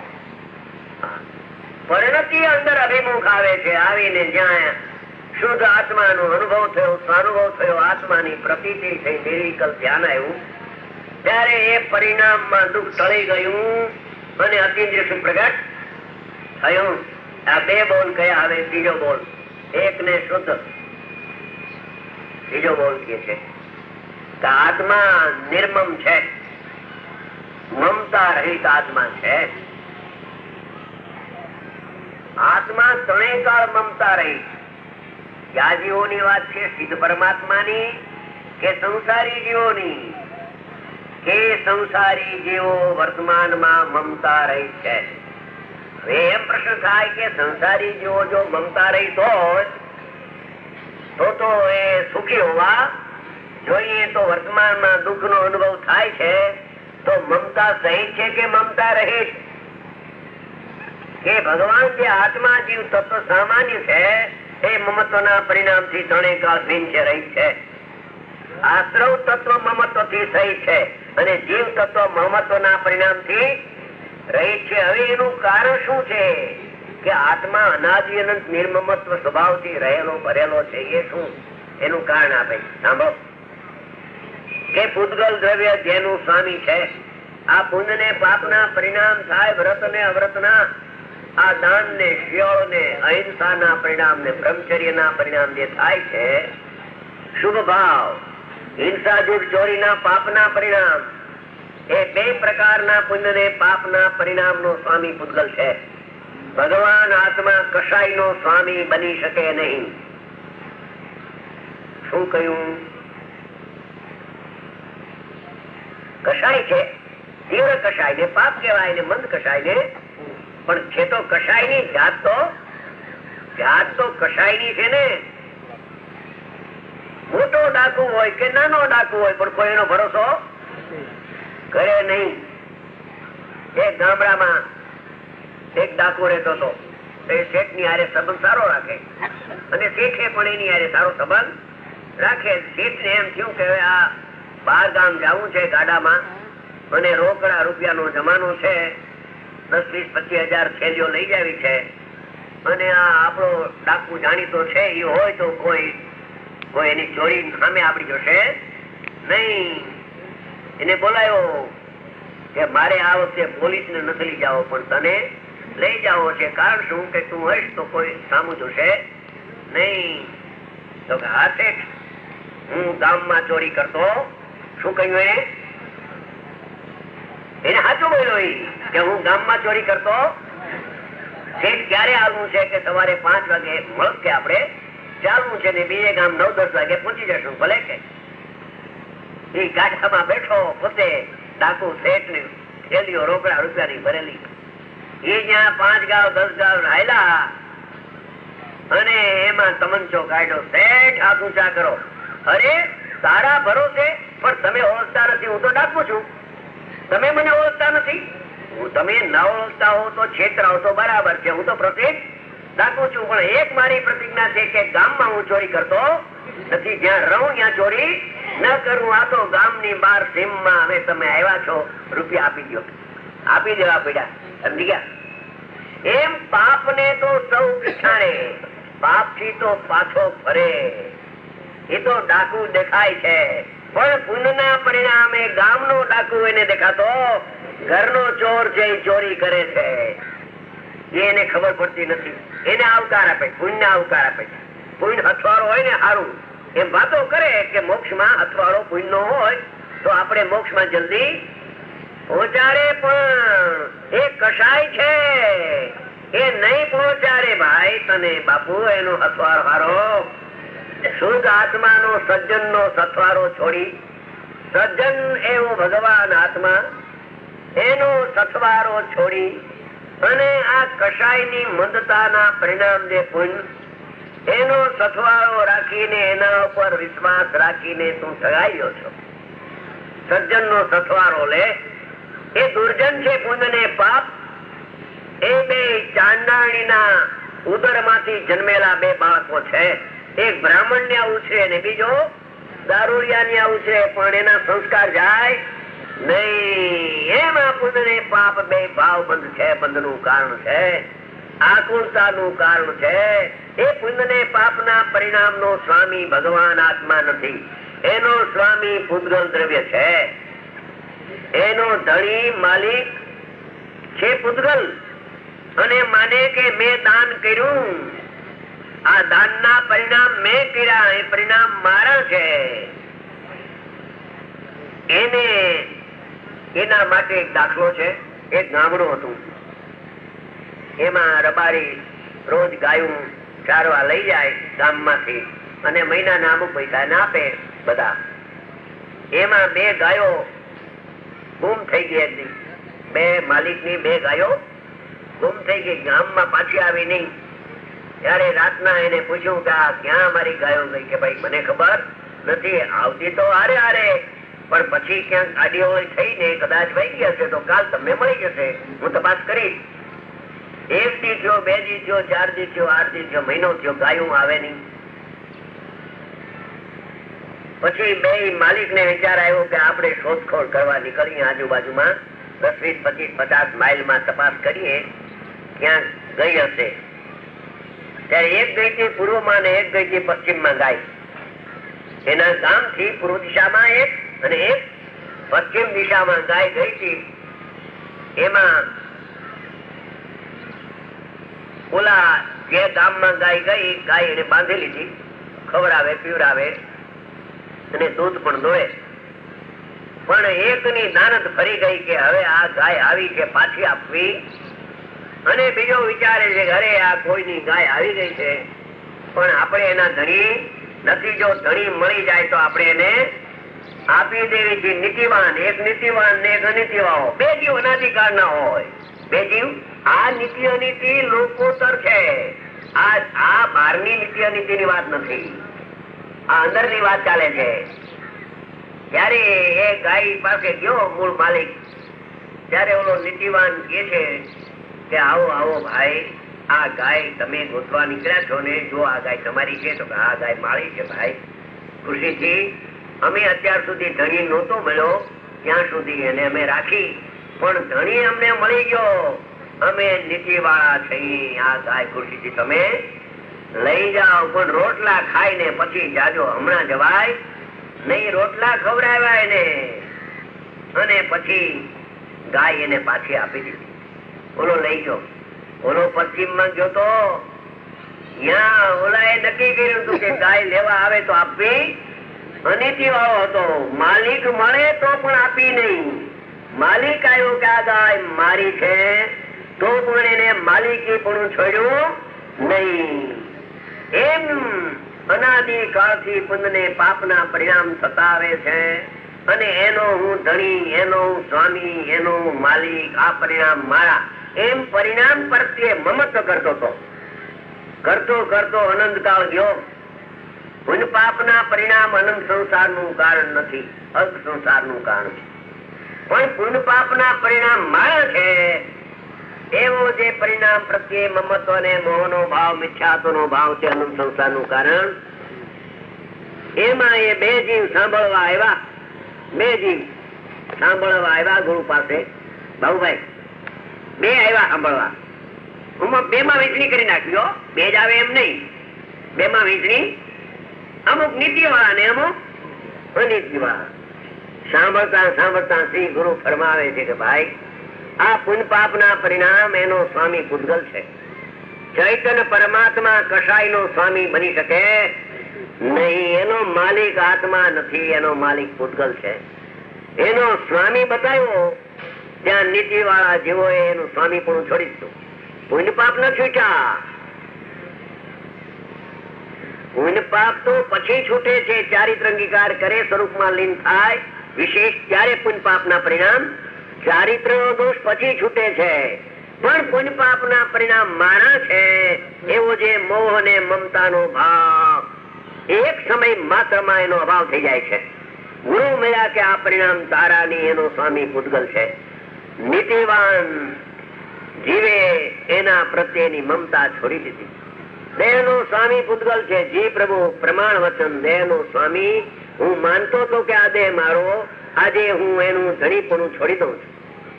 પરિણતિ અંદર અભિમુખ આવે છે. આવીને જ્યાં શુદ્ધ આત્માનો અનુભવ થયો, સ્વાનુભવ થયો, આત્માની પ્રતીતિ થઈ, નિર્વિકલ્પ ધ્યાન આવ્યું ત્યારે એ પરિણામમાં દુઃખ ટળી ગયું અને અતિન્દ્રિય સુખ પ્રગટ થયું. આ બે બોલ કયા? હવે ત્રીજો બોલ. એક ને શુદ્ધ, ત્રીજો બોલ કે છે કે આત્મા નિર્મમ છે, મમતા રહિત આત્મા છે. આત્મા ત્રણેય કાળ મમતા રહિત. ક્યાં જીવોની વાત છે? સિદ્ધ પરમાત્માની કે સંસારી જીવોની? કે સંસારી જીવો વર્તમાનમાં મમતા રહિત છે. હવે એમ પ્રશ્ન થાય કે સંસારી જીવો જો મમતા રહિત હોય તો તો એ સુખી હોવા જોઈએ. તો વર્તમાનમાં દુઃખ નો અનુભવ થાય છે તો મમતા સહિત છે કે મમતા રહિત? કે ભગવાન જે આત્મા જીવ તત્વ સામાન્ય છે એ મમત્વના પરિણામથી ત્રણેય કાળ ભિન્ન છે, રહિત છે. આશ્રવ તત્વ મમત્વથી સહિત છે અને જીવ તત્વ મમત્વના પરિણામથી રહિત છે. હવે એનું કારણ શું છે કે આત્મા અનાદિ અનંત નિર્મમત્વ સ્વભાવથી રહેલો ભરેલો છે. એ શું એનું કારણ આપે? સાંભળો કે પૂતગલ દ્રવ્ય જેનું સ્વામી છે, આ પુણ્ય ને પાપ ના પરિણામ થાય વ્રત ને અવ્રત ના, આ દાન ને શિયોળ ને અહિંસા ના પરિણામ ને બ્રહ્મચર્ય ના પરિણામ જે થાય છે, શુભ ભાવ હિંસા જૂઠ ચોરી ના પાપ ના પરિણામ, એ બે પ્રકારના પુણ્ય ને પાપ ના પરિણામ નો સ્વામી પૂતગલ છે. ભગવાન આત્મા કશાય નો સ્વામી બની શકે નહીં. શું કહ્યું? કશાય છે, તીવ્ર કશાય ને પાપ કહેવાય ને મંદ કશાય ને, પણ છે તો કશાય ની જાત, તો જાત તો કશાય ની છે ને. મોટો ડાકુ હોય કે નાનો ડાકુ હોય પણ કોઈ એનો ભરોસો કરે નહીં. એક ગામડામાં એક ડાકુ રહેતો હતો. એ શેઠ ની હારે સંબંધ સારો રાખે અને શેઠે પણ એની હારે સારો સંબંધ રાખે. શેઠ ને એમ થયું કે આ બહાર ગામ જવું છે ગાડામાં અને રોકડા રૂપિયાનો જમાનો છે, દસ વીસ પચીસ હજાર થેલીઓ લઈ જાવી છે અને આ આપણો ડાકુ જાણીતો છે, એ હોય તો કોઈ કોઈ એની ચોરી સામે આપડી જોશે નહીં. એને બોલાયો કે મારે આ વખતે પોલીસ ને નથી લઈ જાઓ પણ તને લઈ જાઓ છે. કારણ શું કે તું હોઈશ તો કોઈ સામું જોશે નહીં. તો હા શેઠ, હું ગામમાં ચોરી કરતો. શું કહ્યું એને? એને સાચું બોલ્યો કે હું ગામમાં ચોરી કરતો. શેઠ ક્યારે આવવું છે કે સવારે પાંચ વાગે મળશે, આપણે ચાલવું છે ને બીજે ગામ નવ દસ વાગે પહોંચી જશું. ભલે કે એ ગાડામાં બેઠો પોતે ડાકુ શેઠ ને થેલીઓ રોકડા રૂપિયાની ભરેલી. એ જ્યાં પાંચ ગાવ દસ ગાવ રાયલા અને એમાં તમંચો કાઢ્યો. શેઠ હાથ ઊંચા કરો. અરે તારા ભરોસે, પણ તમે ઓળખતા નથી. હું તો ડાકુ છું, તમે મને ઓળખતા નથી. હું તમે ન ઓળખતા હો તો છેતરાવ તો બરાબર છે, હું તો પ્રતિક ડાકુ છું. પણ એક મારી પ્રતિજ્ઞા છે કે ગામમાં હું ચોરી કરતો નથી. જ્યાં રહું ત્યાં ચોરી ન કરું. આ તો ગામની બાર સીમમાં હવે તમે આવ્યા છો, રૂપિયા આપી દો. આપી દેવા પડ્યા. સમજી ગયા? એમ પાપ ને તો સૌ પીછાડે, પાપ થી તો પાછો ફરે. એ તો ડાકુ દેખાય છે પણ પુણ્ય ના પરિણામે ગામનો ડાકુ એને દેખાતો. ઘરનો ચોર છે એ ચોરી કરે છે, એને ખબર પડતી નથી. એને આવકાર આપે, પુણ્ય આવકાર આપે. પુણ્ય હથવારો હોય ને સારું એમ વાતો કરે કે મોક્ષ માં હથવારો પુણ્ય નો હોય તો આપણે મોક્ષ માં જલ્દી પહોંચાડે. પણ એ કશાય છે, એ નહીં પહોંચાડે ભાઈ તને બાપુ. એનો હથવારો હારો શુદ્ધ આત્માનો સજ્જન નો સથવારો છોડી, સજ્જન એવો ભગવાન આત્મા એનો સથવારો છોડી અને આ કશાય ની મંદતાના પરિણામ જે પુણ્ય એનો સથવારો રાખીને એના ઉપર વિશ્વાસ રાખીને તું સગાવ્યો છો. સજ્જન નો સથવારો લે. એ દુર્જન છે પુણ્ય ને પાપ. એ બે ચાંડાણીના ઉદર માંથી જન્મેલા બે બાળકો છે. એક બ્રાહ્મણ ને આવું છે ને બીજો દારૂડિયા ને આવું છે, પણ એના સંસ્કાર જાય નહીં. એમાં પુણ્ય ને પાપ બે ભાવ બંધ છે, બંધ નું કારણ છે, આકુલતા નું કારણ છે. એ પુણ્ય ને પાપ ના પરિણામ નો સ્વામી ભગવાન આત્મા નથી. એનો સ્વામી પૂતગલ દ્રવ્ય છે. એનો ધણી માલિક છે પૂતગલ અને માને કે મેં દાન કર્યું, આ દાન ના પરિણામ મેં કર્યા, એ પરિણામ મારા છે. એને એના માટે એક દાખલો છે. એક ગામડું હતું, એમાં રબારી રોજ ગાયું ચારવા લઈ જાય ગામમાંથી અને મહિનાના અમુક પૈસા ના આપે બધા. એમાં બે ગાયો ગુમ થઈ ગઈ હતી. બે માલિક ની બે ગાયો ગુમ થઈ ગઈ, ગામમાં પાછી આવી નહીં. ત્યારે રાતના એને પૂછ્યું કે આ ક્યાં મારી ગાયો ગઈ? કે ભાઈ મને ખબર નથી, આવતી તો હારે હારે, પણ પછી ક્યાંક આડી ઓળી થઈને કદાચ વહી ગયા છે, તો કાલ તમને મળી જશે, હું તપાસ કરીશ. એક દી થયો, બે દી થયો, ચાર દી થયો, આઠ દી થયો, મહિનો થયો, ગાયું આવે નહીં. પછી બે માલિક ને વિચાર આવ્યો કે આપણે શોધખોળ કરવા નીકળીએ, આજુબાજુમાં દસ વીસ પચીસ પચાસ માઇલમાં તપાસ કરીએ ક્યાં ગઈ હશે. ત્યારે એક ગઈ હતી પૂર્વમાં ને એક ગઈ હતી પશ્ચિમમાં ગાય. એના ગામ થી પૂર્વ દિશામાં એક અને એક પશ્ચિમ દિશામાં ગાય ગઈ હતી. એમાં ઓલા જે ગામમાં ગાય ગઈ, ગાય એને બાંધી લીધી, ખવડાવે પીવડાવે અને દૂધ પણ દોહે. પણ એક ની દાનત ફરી ગઈ કે હવે આ ગાય આવી છે, પાછી આપવી. અને બીજો વિચારે છે કે અરે આ કોઈની ગાય આવી ગઈ છે, પણ આપણે એના ધણી નથી, જો ધણી મળી જાય તો આપણે એને આપી દેવી છે. નીતિવાન, એક નીતિવાન ને એક અનીતિવાન, બે જીવ અનાધિકાર ના હોય. બે જીવ, આ નીતિ અનીતિ લોકોતર છે. આ આ બહારની નીતિ અનીતિ ની વાત નથી, આ અંદર ની વાત ચાલે છે. ત્યારે એ ગાય પાસે ગયો મૂળ માલિક, ત્યારે ઓલો નીતિવાન કે છે કે આવો આવો ભાઈ, આ ગાય તમે ગોતવા નીકળ્યા છો ને, જો આ ગાય તમારી છે તો આ ગાય માળી છે ભાઈ, ખુશીથી. અમે અત્યાર સુધી ધણી નહોતો મળ્યો ત્યાં સુધી એને અમે રાખી, પણ ધણી અમને મળી ગયો, અમે નીતિ વાળા છીએ, આ ગાય ખુશીથી તમે લઈ જાઓ, પણ રોટલા ખાઈને પછી જાજો, હમણાં જવાય નહીં. રોટલા ખવડાવ્યા એને અને પછી ગાય એને પાછી આપી દીધી. ઓલો લઈ ગયો. ઓલો પશ્ચિમ માં ગયો તો ત્યાં ઓલા એ નક્કી કર્યું હતું કે ગાય લેવા આવે તો આપવી. અનીતિ વાળો હતો, માલિક મળે તો પણ આપી નહીં. માલિક આવ્યો કે આ ગાય મારી છે તો પણ એને માલિકી પણ છોડ્યું નહીં. એમ અનાદિ કાળથી પુણ્યને પાપના પરિણામ થતા આવે છે, અને એનો હું ધણી, એનો હું સ્વામી, એનો હું માલિક, આ પરિણામ મારા, એમ પરિણામ પ્રત્યે મમત્વ કરતો હતો. કરતો કરતો અનંતકાળ ગયો. પુણ્ય પાપના પરિણામ અનંત સંસારનું કારણ નથી, અલ્પ સંસારનું કારણ છે. પણ પુણ્ય પાપના પરિણામ મારા છે, એવો જે પરિણામ પ્રત્યે મમત્વ ને મોહનો ભાવ, મિથ્યાત્વનો ભાવ છે, અનંત સંસારનું કારણ. એમાં એ બે જીવ સાંભળવા આવ્યા. બે જીવ સાંભળવા આવ્યા ગુરુ પાસે. બાબુભાઈ બે આવ્યા સાંભળવા. બે માં વીજળી કરી નાખ્યો, બે જ આવે એમ નહીં, બે માં વીજળી. અમુક નીતિ વાળા ને અમુક અનીતિ વાળા. સાંભળતા સાંભળતા શ્રી ગુરુ ફરમાવે છે કે ભાઈ, આ પુણ્ય પાપ ના પરિણામ એનો સ્વામી પૂતગલ છે. ચૈતન્ય પરમાત્મા કશાય નો સ્વામી બની શકે નહીં. એનો માલિક આત્મા નથી, એનો માલિક પૂતગલ છે. એનો સ્વામી બતાવ્યો ત્યાં નીતિ વાળા જીવો એનું સ્વામી પણ છોડી દીધું. પુણ્ય પાપ ન છૂટ્યા. પુણ્ય પાપ તો પછી છૂટે છે, ચારિત્ર અંગીકાર કરે, સ્વરૂપમાં લીન થાય વિશેષ, ત્યારે પુણ્ય પાપ ના પરિણામ, ચારિત્ર દોષ પછી છૂટે છે. પણ પુણ્ય પાપ ના પરિણામ મારા છે, એવો જે મોહ ને મમતા નો ભાવ એક સમય માત્ર માં એનો અભાવ થઈ જાય છે. ગુરુ મળ્યા કે આ પરિણામ તારા ની, એનો સ્વામી પૂતગલ છે. નીતિવાન જીવે એના પ્રત્યેની મમતા છોડી દીધી. દેહ નો સ્વામી પૂતગલ છે. જી પ્રભુ પ્રમાણ વચન, દેહ નો સ્વામી હું માનતો હતો કે આ દેહ મારો, આજે હું એનું ધણીપણું છોડી દઉં છું.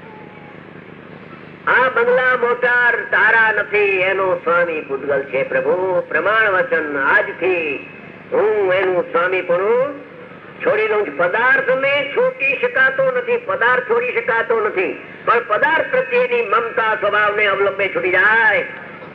આ બંગલા મોટાર તારા નથી, એનો સ્વામી પૂતગલ છે. પ્રભુ પ્રમાણ વચન, આજથી હું એનું સ્વામી પણ છોડી દઉં છું. પદાર્થ ને છોડી શકાતો નથી, પદાર્થ છોડી શકાતો નથી, પણ પદાર્થ પ્રત્યેની મમતા સ્વભાવ ને અવલંબે છૂટી જાય.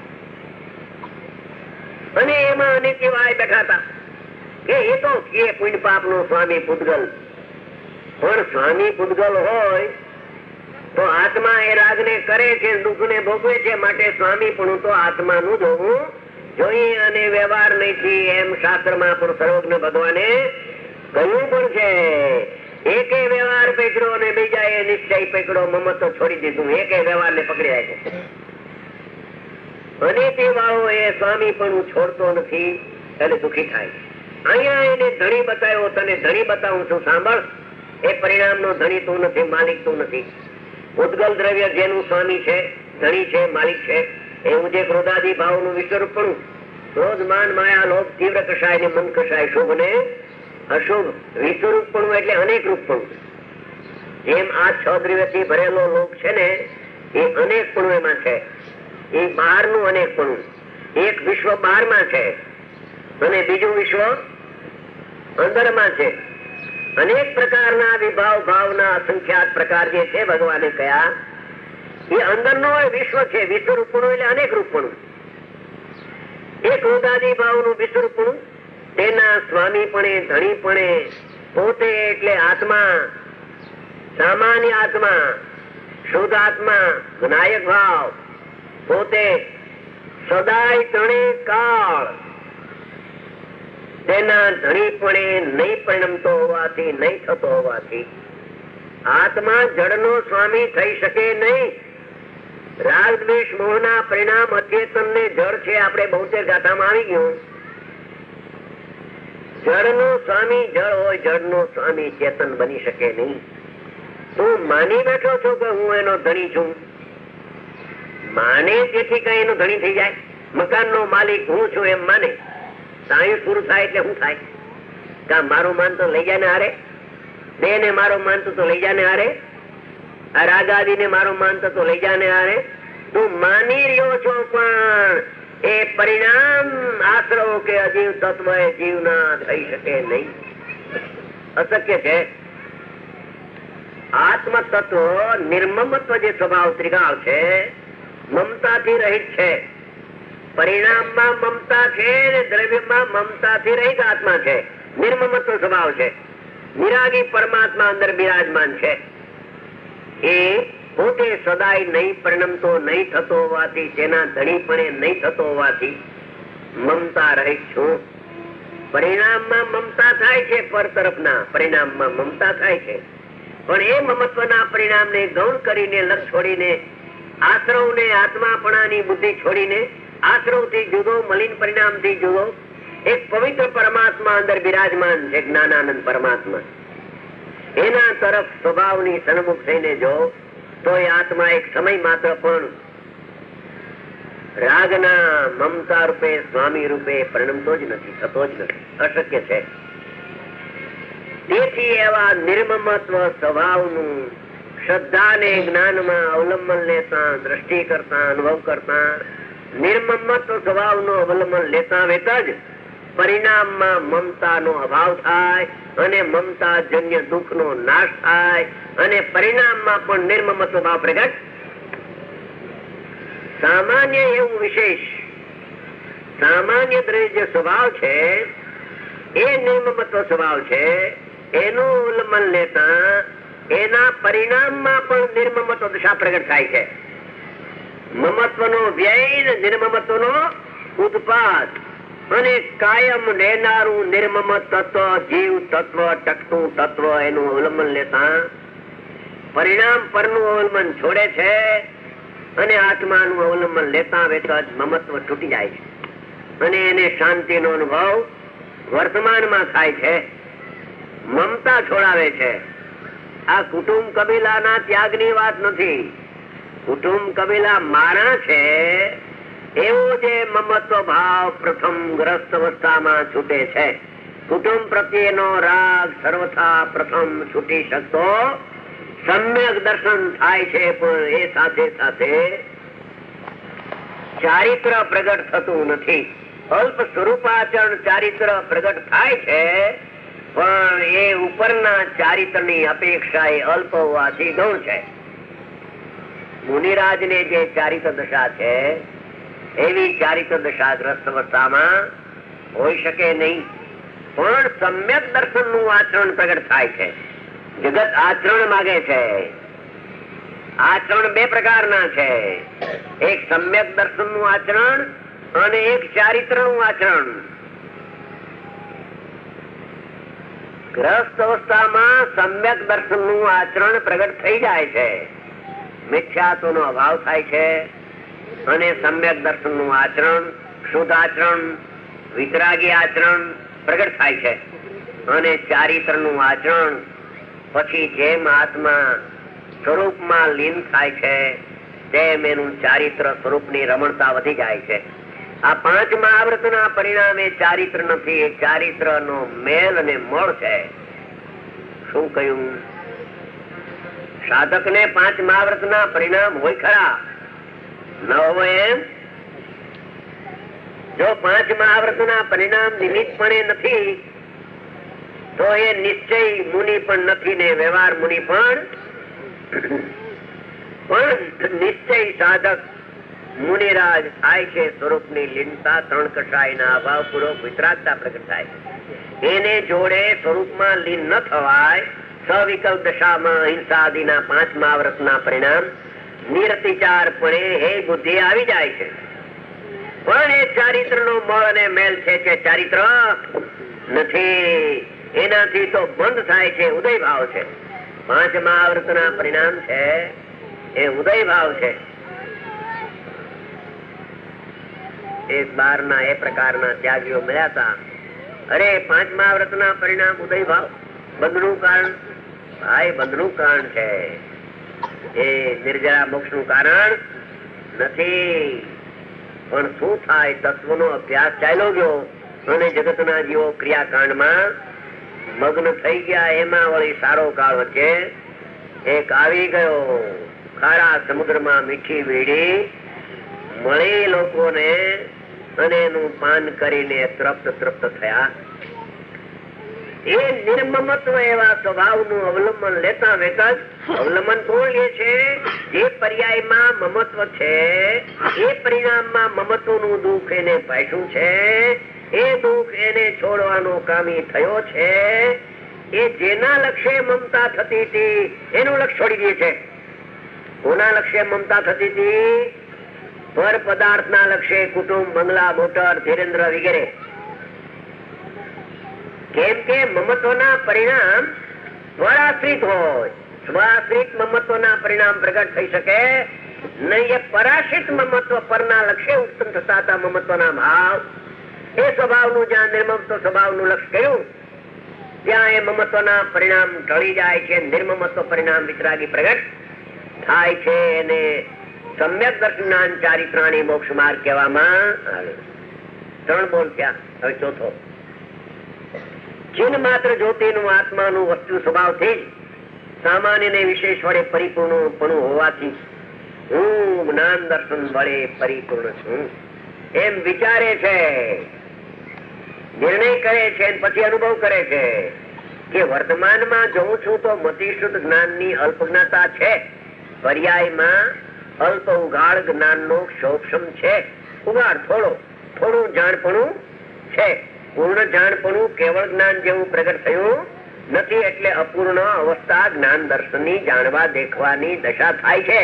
અને એમાં અનિત્ય વાય બેઠા હતા કે એ તો કે પુણ્ય પાપ નો સ્વામી પૂતગલ. પણ સ્વામી પૂતગલ હોય તો આત્મા એ રાગ ને કરે છે, દુઃખ ને ભોગવે છે, માટે સ્વામી પણ તો આત્મા નું જોવું જોઈએ અને વ્યવહાર નથી. એમ શાસ્ત્ર માં પણ સર્વજ્ઞ ભગવાને કહ્યું પણ છે. એકે વ્યવહાર પકડો અને બીજા એ નિશ્ચય પકડો, મમત્વ છોડી દીધું, એકે વ્યવહાર ને પકડી રાખ્યો. અને તે વાળો એ સ્વામી પણ છોડતો નથી અને દુઃખી થાય. અહીંયા એને ધણી બતાવ્યો, તને ધણી બતાવું છું સાંભળ. એ પરિણામ નો ધણી તું નથી, માલિક તું નથી. ઉદ્ગલ દ્રવ્ય જેનું સ્વામી છે, ધણી છે, માલિક છે, એવું જે ક્રોધાદી ભાવ નું વિશ્વરૂપણું, ક્રોધ માન માયા લોભ તીવ્ર કષાય ને મન કષાય, શુભ ને અશુભ વિશ્વરૂપણું એટલે અનેક રૂપણું. જેમ આ છ દ્રવ્ય થી ભરેલો લોક છે ને, એ અનેકપણું એમાં છે. એ બહારનું અનેકપણું. એક વિશ્વ બહારમાં છે અને બીજું વિશ્વ અંદરમાં છે. અનેક પ્રકારના વિભાવ ભાવના અસંખ્યાત પ્રકાર જે છે ભગવાને કયા, એ અંદરનો વિશ્વ છે. વિશ્વરૂપણું એટલે અનેક રૂપણું. એ ક્રોધાદી ભાવનું વિશ્વરૂપણું, તેના સ્વામીપણે ધણીપણે પોતે એટલે આત્મા, સામાન્ય આત્મા, શુદ્ધ આત્મા, નાયક ભાવ પોતે સદાય ત્રણે કાળ તેના ધણીપણે નહીં પરિણમતો હોવાથી, નહીં થતો હોવાથી આત્મા જળનો સ્વામી થઈ શકે નહીં. રાગ દ્વેષ મોહના પરિણામ અચેતન ને જળ છે. આપણે બહુતેર ગાથામાં આવી ગયું. જળનો સ્વામી જળ હોય, જળનો સ્વામી ચેતન બની શકે નહીં. તું માની બેઠો છો કે હું એનો ધણી છું. માને તેથી કઈ એનો ધણી થઈ જાય. મકાન નો માલિક હું છું એમ માને, સાયુ પૂરું થાય એટલે શું થાય? કા મારું માન તો લઈ જાય ને હારે, બે ને મારો માનતો તો લઈ જાય ને હારે, આ રાગાદી ને મારો માનતો તો લઈ જાય ને હારે. તું માની રહ્યો છો પણ એ પરિણામ આશરો કે અજીવ તત્વ એ જીવ ના થઈ શકે નહીં, અશક્ય છે. આત્મ તત્વ નિર્મમત્વ જે સ્વભાવ ત્રિકાળ છે, મમતાથી રહિત છે. પરિણામમાં મમતા છે ને દ્રવ્યમાં મમતાથી રહિત આત્મા છે. નિર્મમત્વ સ્વભાવ છે. નિરાગી પરમાત્મા અંદર બિરાજમાન છે. એ પોતે સદાય નહીં પરિણમતો, નહીં થતો હોવાથી, તેના ધણીપણે નહીં થતો હોવાથી મમતા રહિત છું. પરિણામમાં મમતા થાય છે, પર તરફના પરિણામમાં મમતા થાય છે. પણ એ મમત્વના પરિણામને ગૌણ કરીને, લક્ષ છોડીને, આશ્રવ ને આત્માપણાની બુદ્ધિ છોડીને, આશ્રવ થી જુદો, મલિન પરિણામ થી જુદો એક પવિત્ર પરમાત્મા અંદર બિરાજમાન છે, જ્ઞાનાનંદ પરમાત્મા. એના તરફ સ્વભાવની સન્મુખ થઈને જો તો એ આત્મા એક સમય માત્ર પણ રાગના મમતા રૂપે, સ્વામી રૂપે પરિણમતો જ નથી, થતો જ નથી, અશક્ય છે. તેથી એવા નિર્મમત્વ સ્વભાવનું શ્રદ્ધા ને જ્ઞાનમાં અવલંબન લેતા, દ્રષ્ટિ કરતા, અનુભવ કરતા, નિર્મમત્વ સ્વભાવનું અવલંબન લેતા વેતા જ પરિણામમાં મમતાનો અભાવ થાય અને મમતા જન્ય દુઃખનો નાશ થાય અને પરિણામમાં પણ નિર્મમત્વ ભાવ પ્રગટ. સામાન્ય એવું વિશેષ સામાન્ય દ્રવ્ય જે સ્વભાવ છે એ નિર્મમત્વ સ્વભાવ છે. એનું ઉલ્લંઘન લેતા એના પરિણામમાં પણ નિર્મમત્વ દશા પ્રગટ થાય છે. મમત્વનો વ્યય, નિર્મમત્વનો ઉત્પાદ અને કાયમ લેનારું નિર્મમ તત્વ, જીવ તત્વ, ટકતું તત્વ એનું અવલંબન લેતા પરિણામ પરનું અવલંબન છોડે છે અને આત્માનું અવલંબન લેતા વેતા જ મમત્વ તૂટી જાય છે અને એને શાંતિનો અનુભવ વર્તમાનમાં થાય છે. મમતા છોડાવે છે. આ કુટુંબ કબીલાના ત્યાગની વાત નથી. કુટુંબ કબીલા મારા છે એવો જે મમત્વ ભાવ પ્રથમ ગ્રસ્ત અવસ્થામાં છૂટે છે. કુટુંબ પ્રત્યેનો રાગ સર્વથા પ્રથમ છૂટી શકતો સમ્યક દર્શન થાય છે. પણ એ સાથે સાથે ચારિત્ર પ્રગટ થતું નથી. અલ્પ સ્વરૂપાચરણ ચારિત્ર પ્રગટ થાય છે પણ એ ઉપરના ચારિત્ર ની અપેક્ષા એ અલ્પ હોવાથી ગૌણ છે. મુનિરાજ ને જે ચારિત્ર દશા છે એવી ચારિત્ર દશા ગ્રસ્ત અવસ્થામાં હોઈ શકે નહીં. પણ સમ્યક દર્શન નું આચરણ પ્રગટ થાય છે. જગત આચરણ માગે છે. આચરણ બે પ્રકારના છે. એક સમ્યક દર્શન નું આચરણ અને એક ચારિત્ર નું આચરણ. ગ્રસ્ત અવસ્થામાં સમ્યક દર્શન નું આચરણ પ્રગટ થઈ જાય છે. મિથ્યાત્વ નો અભાવ થાય છે. અને સમ્યક દર્શન નું આચરણ, શુદ્ધ આચરણ, વિતરાગી આચરણ પ્રગટ થાય છે. અને ચારિત્ર નું આચરણ પછી જેમ આત્મા સ્વરૂપમાં લીન થાય છે તેમ એનું ચારિત્ર સ્વરૂપની રમણતા વધી જાય છે. આ પાંચ મહાવ્રત ના પરિણામે ચારિત્ર નથી, એ ચારિત્ર નો મેલ અને મોળ છે. શું કહ્યું? સાધક ને પાંચ મહાવ્રત ના પરિણામ હોય ખરા, ન હોય એમ? જો પાંચ મહાવ્રત ના પરિણામ નિમિત્તપણે નથી તો એ નિશ્ચય મુનિ પણ નથી ને વ્યવહાર મુનિ પણ પણ નિશ્ચય સાધક મુનિરાજ થાય છે. સ્વરૂપની લીનતા ત્રણ કષાયના અભાવ પૂર્વક વિતરાગતા પ્રગટ થાય. એને જોડે સ્વરૂપમાં લીન ન થવાય. સવિકલ્પ દશામાં અહિંસા આદિના પાંચ મહાવ્રત ના પરિણામ નિરતિચારપણે હે બુદ્ધિ આવી જાય છે. પણ એ ચારિત્ર નો મળ અને મેલ છે કે ચારિત્ર નથી, એનાથી તો બંધ થાય છે, ઉદય ભાવ છે. પાંચ મહાવ્રત ના પરિણામ છે એ ઉદય ભાવ છે. એક બાર ના એ પ્રકારના ત્યાગીઓ મળ્યા હતા. અરે પાંચ મહાવ્રત ના પરિણામ ઉદય ભાવ, બંધ નું કારણ ભાઈ, બંધ નું કારણ છે. એ નિર્જરા મોક્ષ નું કારણ નથી. પણ શું થાય? તત્વ નો અભ્યાસ ચાલ્યો ગયો અને જગત ના જીવો ક્રિયાકાંડ માં મગ્ન થઈ ગયા. એમાં વળી સારો કાળ વચ્ચે એક આવી ગયો. ખારા સમુદ્ર માં મીઠી વીડી મળી લોકોને અને એનું પાન કરીને તૃપ્ત તૃપ્ત થયા. એ નિર્મમત્વ એવા સ્વભાવ નું અવલંબન લેતા વેતા અવલંબન કોણ લે છે? જે પર્યાયમાં મમત્વ છે એ પરિણામમાં મમત્વ નું દુઃખ એને પાછું છે. એ દુઃખ એને છોડવાનો કામી થયો છે. એ જેના લક્ષ્ય મમતા થતી હતી એનું લક્ષ્ય છોડી દે છે. કોના લક્ષ્ય મમતા થતી હતી? પર પદાર્થ ના લક્ષ્ય કુટુંબ, બંગલા, મોટર, ધીરેન્દ્ર વગેરે. કેમ કે મમત્વ ના પરિણામ સ્વરાશ્રિત હોય. સ્વાશ્રિત મમત્વ ના પરિણામ પ્રગટ થઈ શકે નહીં. એ પરાશ્રિત મમત્વ પરના લક્ષ્ય ઉત્પન્ન થતા હતા મમત્વ ના ભાવ. એ સ્વભાવ નું જ્યાં નિર્મમત્વ સ્વભાવ નું લક્ષ્ય કર્યું ત્યાં એ મમત્વ ના પરિણામ ટળી જાય છે. નિર્મમત્વ પરિણામ વિતરાગી પ્રગટ થાય છે. એને સમ્યક દર્શન ચારિત્રાણી મોક્ષ માર્ગ કહેવામાં આવે. ત્રણ બોલ થયા, હવે ચોથો. ચિન્હ માત્ર જ્યોતિ નું આત્માનું વસ્તુ સ્વભાવથી સામાન્ય ને વિશેષ વડે પરિપૂર્ણ પણ હોવાથી હું જ્ઞાન દર્શન વડે પરિપૂર્ણ છું એમ વિચારે છે, નિર્ણય કરે છે, પછી અનુભવ કરે છે કે વર્તમાનમાં જોઉં છું તો મતિશુદ્ધ જ્ઞાન ની અલ્પજ્ઞતા છે. પર્યાયમાં અલ્પ ઉગાડ જ્ઞાન નો ક્ષોક્ષમ છે. ઉગાડ થોડો થોડું જાણપણું છે. પૂર્ણ જાણપણું કેવળ જ્ઞાન જેવું પ્રગટ થયું નથી. એટલે અપૂર્ણ અવસ્થા જ્ઞાન દર્શન ની જાણવા દેખવાની દશા થાય છે.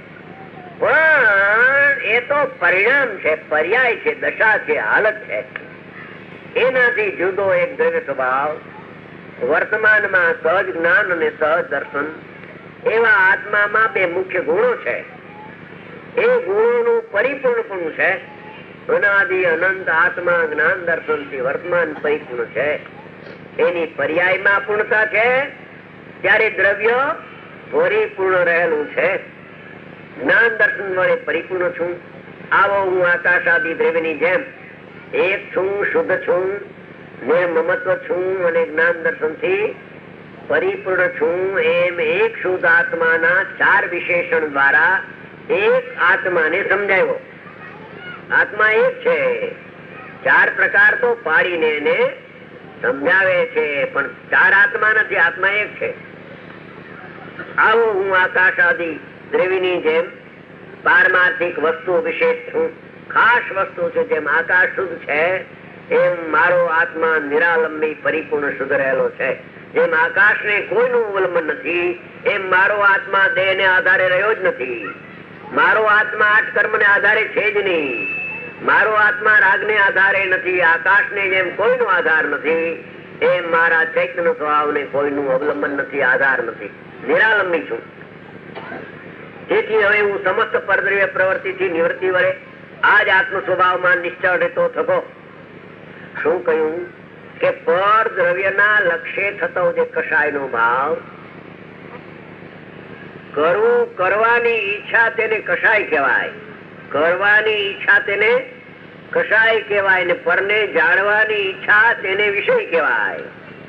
પણ એ તો પરિણામ છે, પર્યાય છે, દશા છે, હાલત છે. એનાથી જુદો એક દ્રવ્ય સ્વભાવ વર્તમાનમાં સહજ જ્ઞાન અને સહજ દર્શન એવા આત્મામાં બે મુખ્ય ગુણો છે. એ ગુણોનું પરિપૂર્ણપણું છે. અનાદિ અનંત આત્મા જ્ઞાન દર્શન થી વર્તમાન પરિપૂર્ણ છે. એની પર્યાયમાં પૂર્ણતા છે. ત્યારે દ્રવ્ય પરિપૂર્ણ રહેલું છે. જ્ઞાન દર્શન વડે પરિપૂર્ણ છું. આવો હું આકાશ આદિ દ્રવ્યની જેમ એક છું, શુદ્ધ છું, નિર્મમત્વ છું અને જ્ઞાન દર્શન થી પરિપૂર્ણ છું. એમ એક શુદ્ધ આત્માના ચાર વિશેષણ દ્વારા એક આત્માને સમજાવ્યો. આત્મા એક છે. ચાર પ્રકાર તો પાડીને એને સમજાવે છે, પણ ચાર આત્મા નથી, આત્મા એક છે. આવો હું આકાશ આદિ દ્રવ્યની જેમ પારમાર્થિક વસ્તુ વિશેષ છું. ખાસ વસ્તુ છે. જેમ આકાશ શુદ્ધ છે એમ મારો આત્મા નિરાલંબી પરિપૂર્ણ શુદ્ધ રહેલો છે. જેમ આકાશ ને કોઈનું અવલંબન નથી એમ મારો આત્મા દેહ ને આધારે રહ્યો જ નથી. મારો આત્મા આઠ કર્મ ને આધારે છે જ નહીં. મારો આત્મા રાગ ને આધારે નથી. આકાશ ને જેમ કોઈનો આધાર નથી એમ મારા ચૈતન્ય સ્વભાવ ને કોઈનું અવલંબન નથી, આધાર નથી. નિરાલંબી છું. તેથી હવે હું સમસ્ત પરદ્રવ્ય પ્રવૃત્તિથી નિવૃત્તિ વડે આજ આત્મ સ્વભાવમાં નિશ્ચળ રહેતો થકો. શું કહ્યું કે પર દ્રવ્યના લક્ષ્ય થતો જે કષાયનો ભાવ, કરવું કરવાની ઈચ્છા તેને કષાય કહેવાય, કરવાની ઈચ્છા તેને કષાય કહેવાય, ને પરને જાણવાની ઈચ્છા તેને વિષય કહેવાય.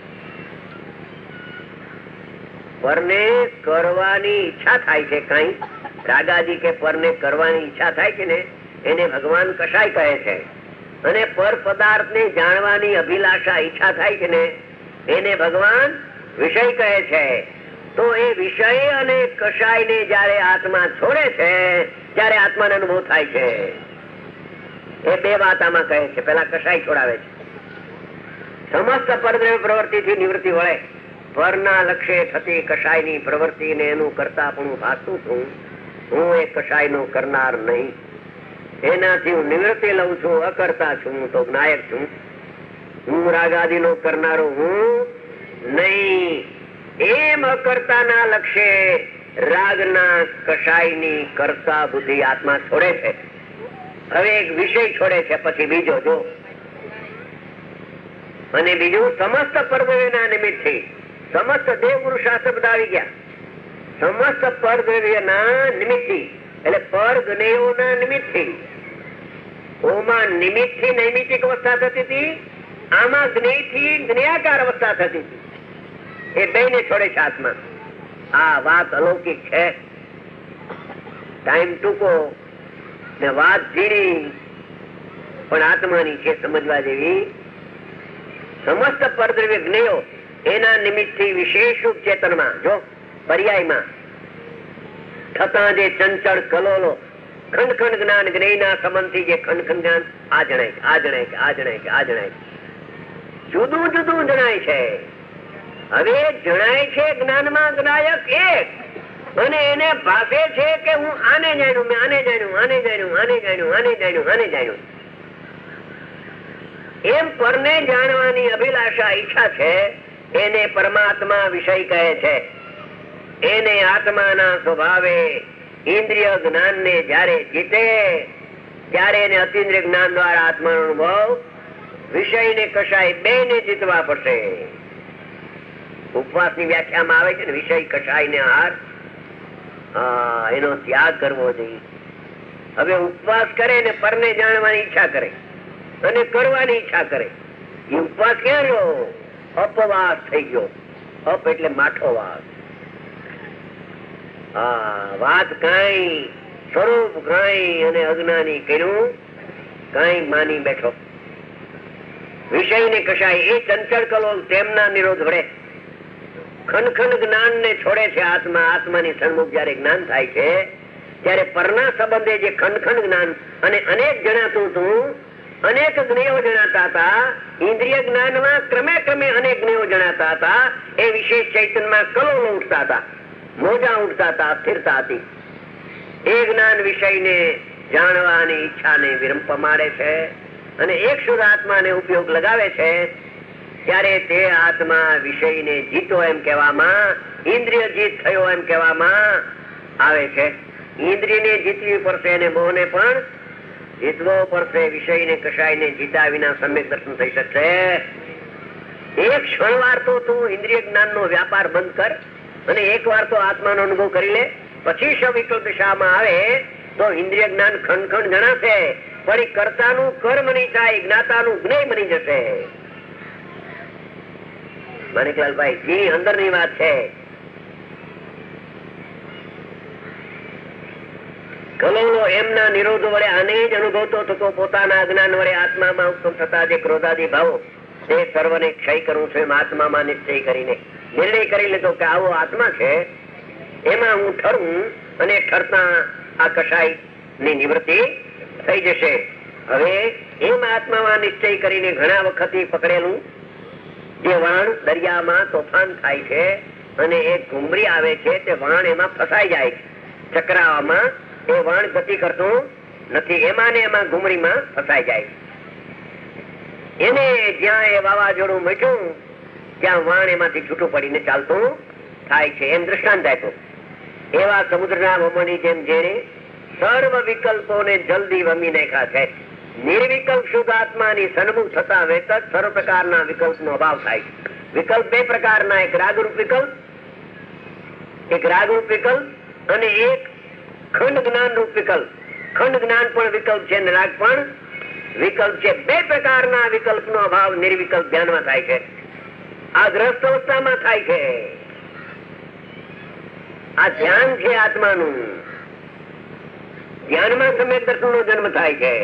પરને કરવાની ઈચ્છા થાય છે, કઈ રાગાજી કે પરને કરવાની ઈચ્છા થાય છે ને એને ભગવાન કષાય કહે છે. અને પર પદાર્થ ને જાણવાની અભિલાષા ઈચ્છા થાય છે ને એને ભગવાન વિષય કહે છે. તો એ વિષય અને કષાય ને જયારે આત્મા છોડે છે ત્યારે આત્માનો અનુભવ થાય છે. એ બે વાત આમાં કહે છે. પેલા કષાય છોડાવે છે. સમસ્ત પરદ્રવ્ય પ્રવૃત્તિ થી નિવૃત્તિ વળે પરના લક્ષ્ય થતી કષાય ની પ્રવૃત્તિ ને એનું કરતા પણ ભાસતું છું. હું એ કષાય નો કરનાર નહીં, એનાથી હું નિવૃત્તિ લઉં છું, અકર્તા છું, તો નાયક છું. હું રાગાદી નો કરનારો હું નહીં. એમ અકર્તા ના લક્ષ્ય રાગના કષાય ની કરતા બુદ્ધિ આત્મા છોડે છે. હવે એક વિષય છોડે છે, પછી બીજો જો, અને બીજું સમસ્ત પરદ્રવ્યના નિમિત્તથી સમસ્ત દેવ પુરુષા શબ્દ આવી ગયા. સમસ્ત પરદ્રવ્યના નિમિત્તથી એટલે પર જ્ઞેયોના નિમિત્તથી. ઓમાં નિમિત્તથી નૈમિતિક અવસ્થા થતી હતી, આમાં જ્ઞેયથી જ્ઞેયાકાર અવસ્થા થતી હતી. એ બે ને છોડે છે આત્મા. આ વાત અલૌકિક છે. ટાઈમ ટૂંકો ને વાત ઝીણી પણ આત્માની છે, સમજવા જેવી. સમસ્ત પરદ્રવ્ય જ્ઞેયો એના નિમિત્તથી વિશેષ રૂપ ચેતનમાં જો પર્યાયમાં થતા જે ચંચળ કલોલો ખંડ ખંડ જ્ઞાન જ્ઞેયના સંબંધથી જે ખંડ ખંડ જ્ઞાન આ જણાય આ જણાય કે આ જણાય કે આ જણાય જુદું જુદું જણાય છે. હવે જણાય છે જ્ઞાનમાં જ્ઞાયક એક, અને એને ભાષે છે કે હું આને જાણ્યું, મેં આને જાણ્યું, આને જાણ્યું, આને જાણ્યું, આને જાણ્યું, આને જાણ્યું. એમ પરને જાણવાની અભિલાષા ઈચ્છા છે, એને પરમાત્મા વિષય કહે છે. એને આત્માના સ્વભાવે ઇન્દ્રિય જ્ઞાન ને જયારે જીતે ત્યારે એને અતિન્દ્રિય જ્ઞાન દ્વારા આત્માનો અનુભવ વિષય ને કષાય બે ને જીતવા પડશે. ઉપવાસ ની વ્યાખ્યામાં આવે છે ને વિષય કષાય ને આહાર, એનો ત્યાગ કરવો જોઈએ. હવે ઉપવાસ કરે ને પરને જાણવાની ઈચ્છા કરે અને કરવાની ઈચ્છા કરે, એ ઉપવાસ ક્યાં રહ્યો? અપવાસ થઈ ગયો. અપ એટલે માઠો વાસ. હા, વાત કઈ સ્વરૂપ કઈ અને અજ્ઞાની કર્યું કઈ માની બેઠો. વિષય ને કશાય એ ચંચળ કલોલ તેમના નિરોધ વડે ખનખન જ્ઞાન ને છોડે છે આત્મા. આત્માની સન્મુખ જયારે જ્ઞાન થાય છે ત્યારે પરના સંબંધે જે ખનખન જ્ઞાન અને અનેક જણાતું હતું, અનેક જ્ઞેયો જણાતા હતા. ઇન્દ્રિય જ્ઞાનમાં ક્રમે ક્રમે અનેક જ્ઞેયો જણાતા હતા. એ વિશેષ ચૈતન્યમાં કલોલો ઉઠતા હતા, મોજા ઉઠતા હતા, સ્થિરતા હતી. એ જ્ઞાન વિષયને જાણવાની ઈચ્છાને વિરંપ મારે છે અને એક શુદ્ધ આત્માને ઉપયોગ લગાવે છે. ત્યારે તે આત્મા વિષયને જીતો એમ કહેવામાં, ઇન્દ્રિય જીત થયો એમ કહેવામાં આવે છે. ઇન્દ્રિયને જીતવી પડશે અને મોહને પણ જીતવો પડશે. વિષયને કશાયને જીતા વિના સમ્યક દર્શન થઈ શકશે. એક ક્ષણ વાર તો તું ઇન્દ્રિય જ્ઞાન નો વ્યાપાર બંધ કર અને એક વાર તો આત્માનો અનુભવ કરી લે. પછી સવિકલ્પ દિશામાં આવે તો ઇન્દ્રિય જ્ઞાન ખંડ ખંડ જણાશે, પણ કર્તાનું કર્મ નહીં થાય, જ્ઞાતાનું જ્ઞેય બની જશે. માણિકલાલભાઈ જી અંદર ની વાત છે. કલોલો એમના નિરોધ વડે આને જ અનુભવતો થતો પોતાના અજ્ઞાન વડે આત્મામાં ઉત્પન્ન થતા જે ક્રોધાદી ભાવો તે સર્વને ક્ષય કરવું છે. આત્મામાં નિશ્ચય કરીને નિર્ણય કરી લીધો કે આવો આત્મા છે, એમાં હું ઠરું અને ઠરતા આ કષાય ની નિવૃત્તિ થઈ જશે. હવે એમ આત્મામાં નિશ્ચય કરીને ઘણા વખત પકડેલું જે વાણ દરિયામાં તોફાન થાય છે અને એક ઘુમરી આવે છે, તે વાણ એમાં ફસાઈ જાય છે. ચક્રાવામાં એ વાણ ગતિ કરતું નથી, એમાં ને એમાં ઘુમરીમાં ફસાઈ જાય છે. એને જ્યાં એ વાવાઝોડું મચ્યું ત્યાં વાણ એમાંથી છૂટું પડીને ચાલતું થાય છે. એમ દ્રષ્ટાંત આપ્યું. એવા સમુદ્રના વમણી જેમ જેને સર્વ વિકલ્પોને જલ્દી વમી નાખ્યા છે. નિર્વિકલ્પ શુદ્ધ આત્માની સન્મુખ થતા વેત જ સર્વ પ્રકારના વિકલ્પનો અભાવ થાય છે. વિકલ્પ બે પ્રકારના, એક રાગરૂપ વિકલ્પ, એક રાગરૂપ વિકલ્પ અને એક ખંડ જ્ઞાન રૂપ વિકલ્પ. ખંડ જ્ઞાન પણ વિકલ્પ છે અને રાગ પણ વિકલ્પ છે. બે પ્રકારના વિકલ્પનો અભાવ નિર્વિકલ્પ ધ્યાનમાં થાય છે. આ ગ્રસ્ત અવસ્થામાં થાય છે. આ ધ્યાન છે આત્માનું. ધ્યાનમાં સમ્યક દર્શનનો જન્મ થાય છે.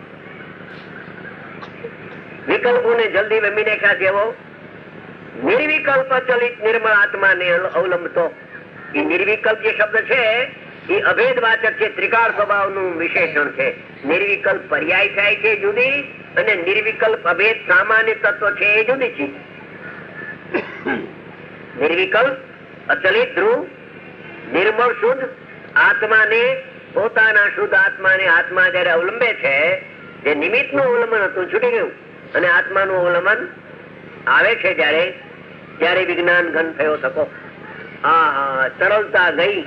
વિકલ્પોને જલ્દી વમી નાખ્યા છે એવો નિર્વિકલ્પ અચલિત નિર્મળ આત્માને અવલંબતો. એ નિર્વિકલ્પ જે શબ્દ છે એ અભેદવાચક છે, ત્રિકાળ સ્વભાવનું વિશેષણ છે. નિર્વિકલ્પ પર્યાય થાય છે જુદી, અને નિર્વિકલ્પ અભેદ સામાન્ય તત્વ છે એ જુદી છે. નિર્વિકલ્પ અચલિત ધ્રુવ નિર્મળ શુદ્ધ આત્માને, પોતાના શુદ્ધ આત્માને આત્મા જયારે અવલંબે છે, જે નિમિત્ત નું અવલંબન હતું છૂટી ગયું અને આત્માનું અવલંબન આવે છે જયારે જયારે વિજ્ઞાન ઘન થયો થકો. હા, તરલતા ગઈ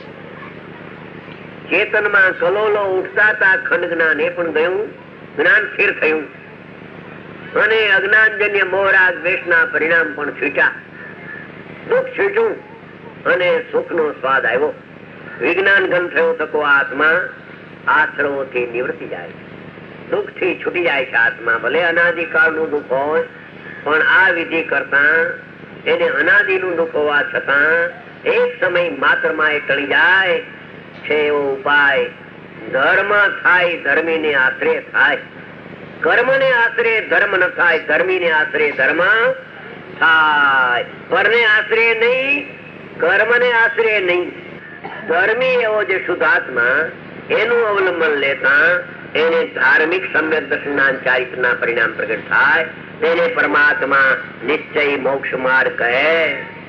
ચેતનમાં કલોલો ઉઠતા હતા ખંડ જ્ઞાન એ પણ ગયું, જ્ઞાન સ્થિર થયું અને અજ્ઞાનજન્ય મોહરાગ દ્વેષના પરિણામ પણ છૂટ્યા. દુઃખ છૂટ્યું અને સુખ નો સ્વાદ આવ્યો. વિજ્ઞાન ઘન થયો થકો આત્મા આશ્રવોથી નિવૃત્તિ જાય, દુઃખ થી છૂટી જાય છે આત્મા. ભલે અનાદિકાળ નું દુઃખ હોય પણ આ વિધિ કરતા એને અનાદિ નું દુઃખ હોવા છતાં એક સમય માત્ર માં એ ટળી જાય છે. એવો ઉપાય ધર્મ થાય, ધર્મી ને આશ્રય થાય. કર્મ ને આશ્રય ધર્મ ન થાય, ધર્મી ને આશ્રય ધર્મ થાય. પર ને આશ્રય નહીં, કર્મ ને આશ્રય નહીં. ધર્મી એવો જે શુદ્ધાત્મા એનું અવલંબન લેતા એને ધાર્મિક સમ્યક દર્શનના ચારિત્રના પરિણામ પ્રગટ થાય. તેને પરમાત્મા નિશ્ચય મોક્ષ માર્ગ કહે.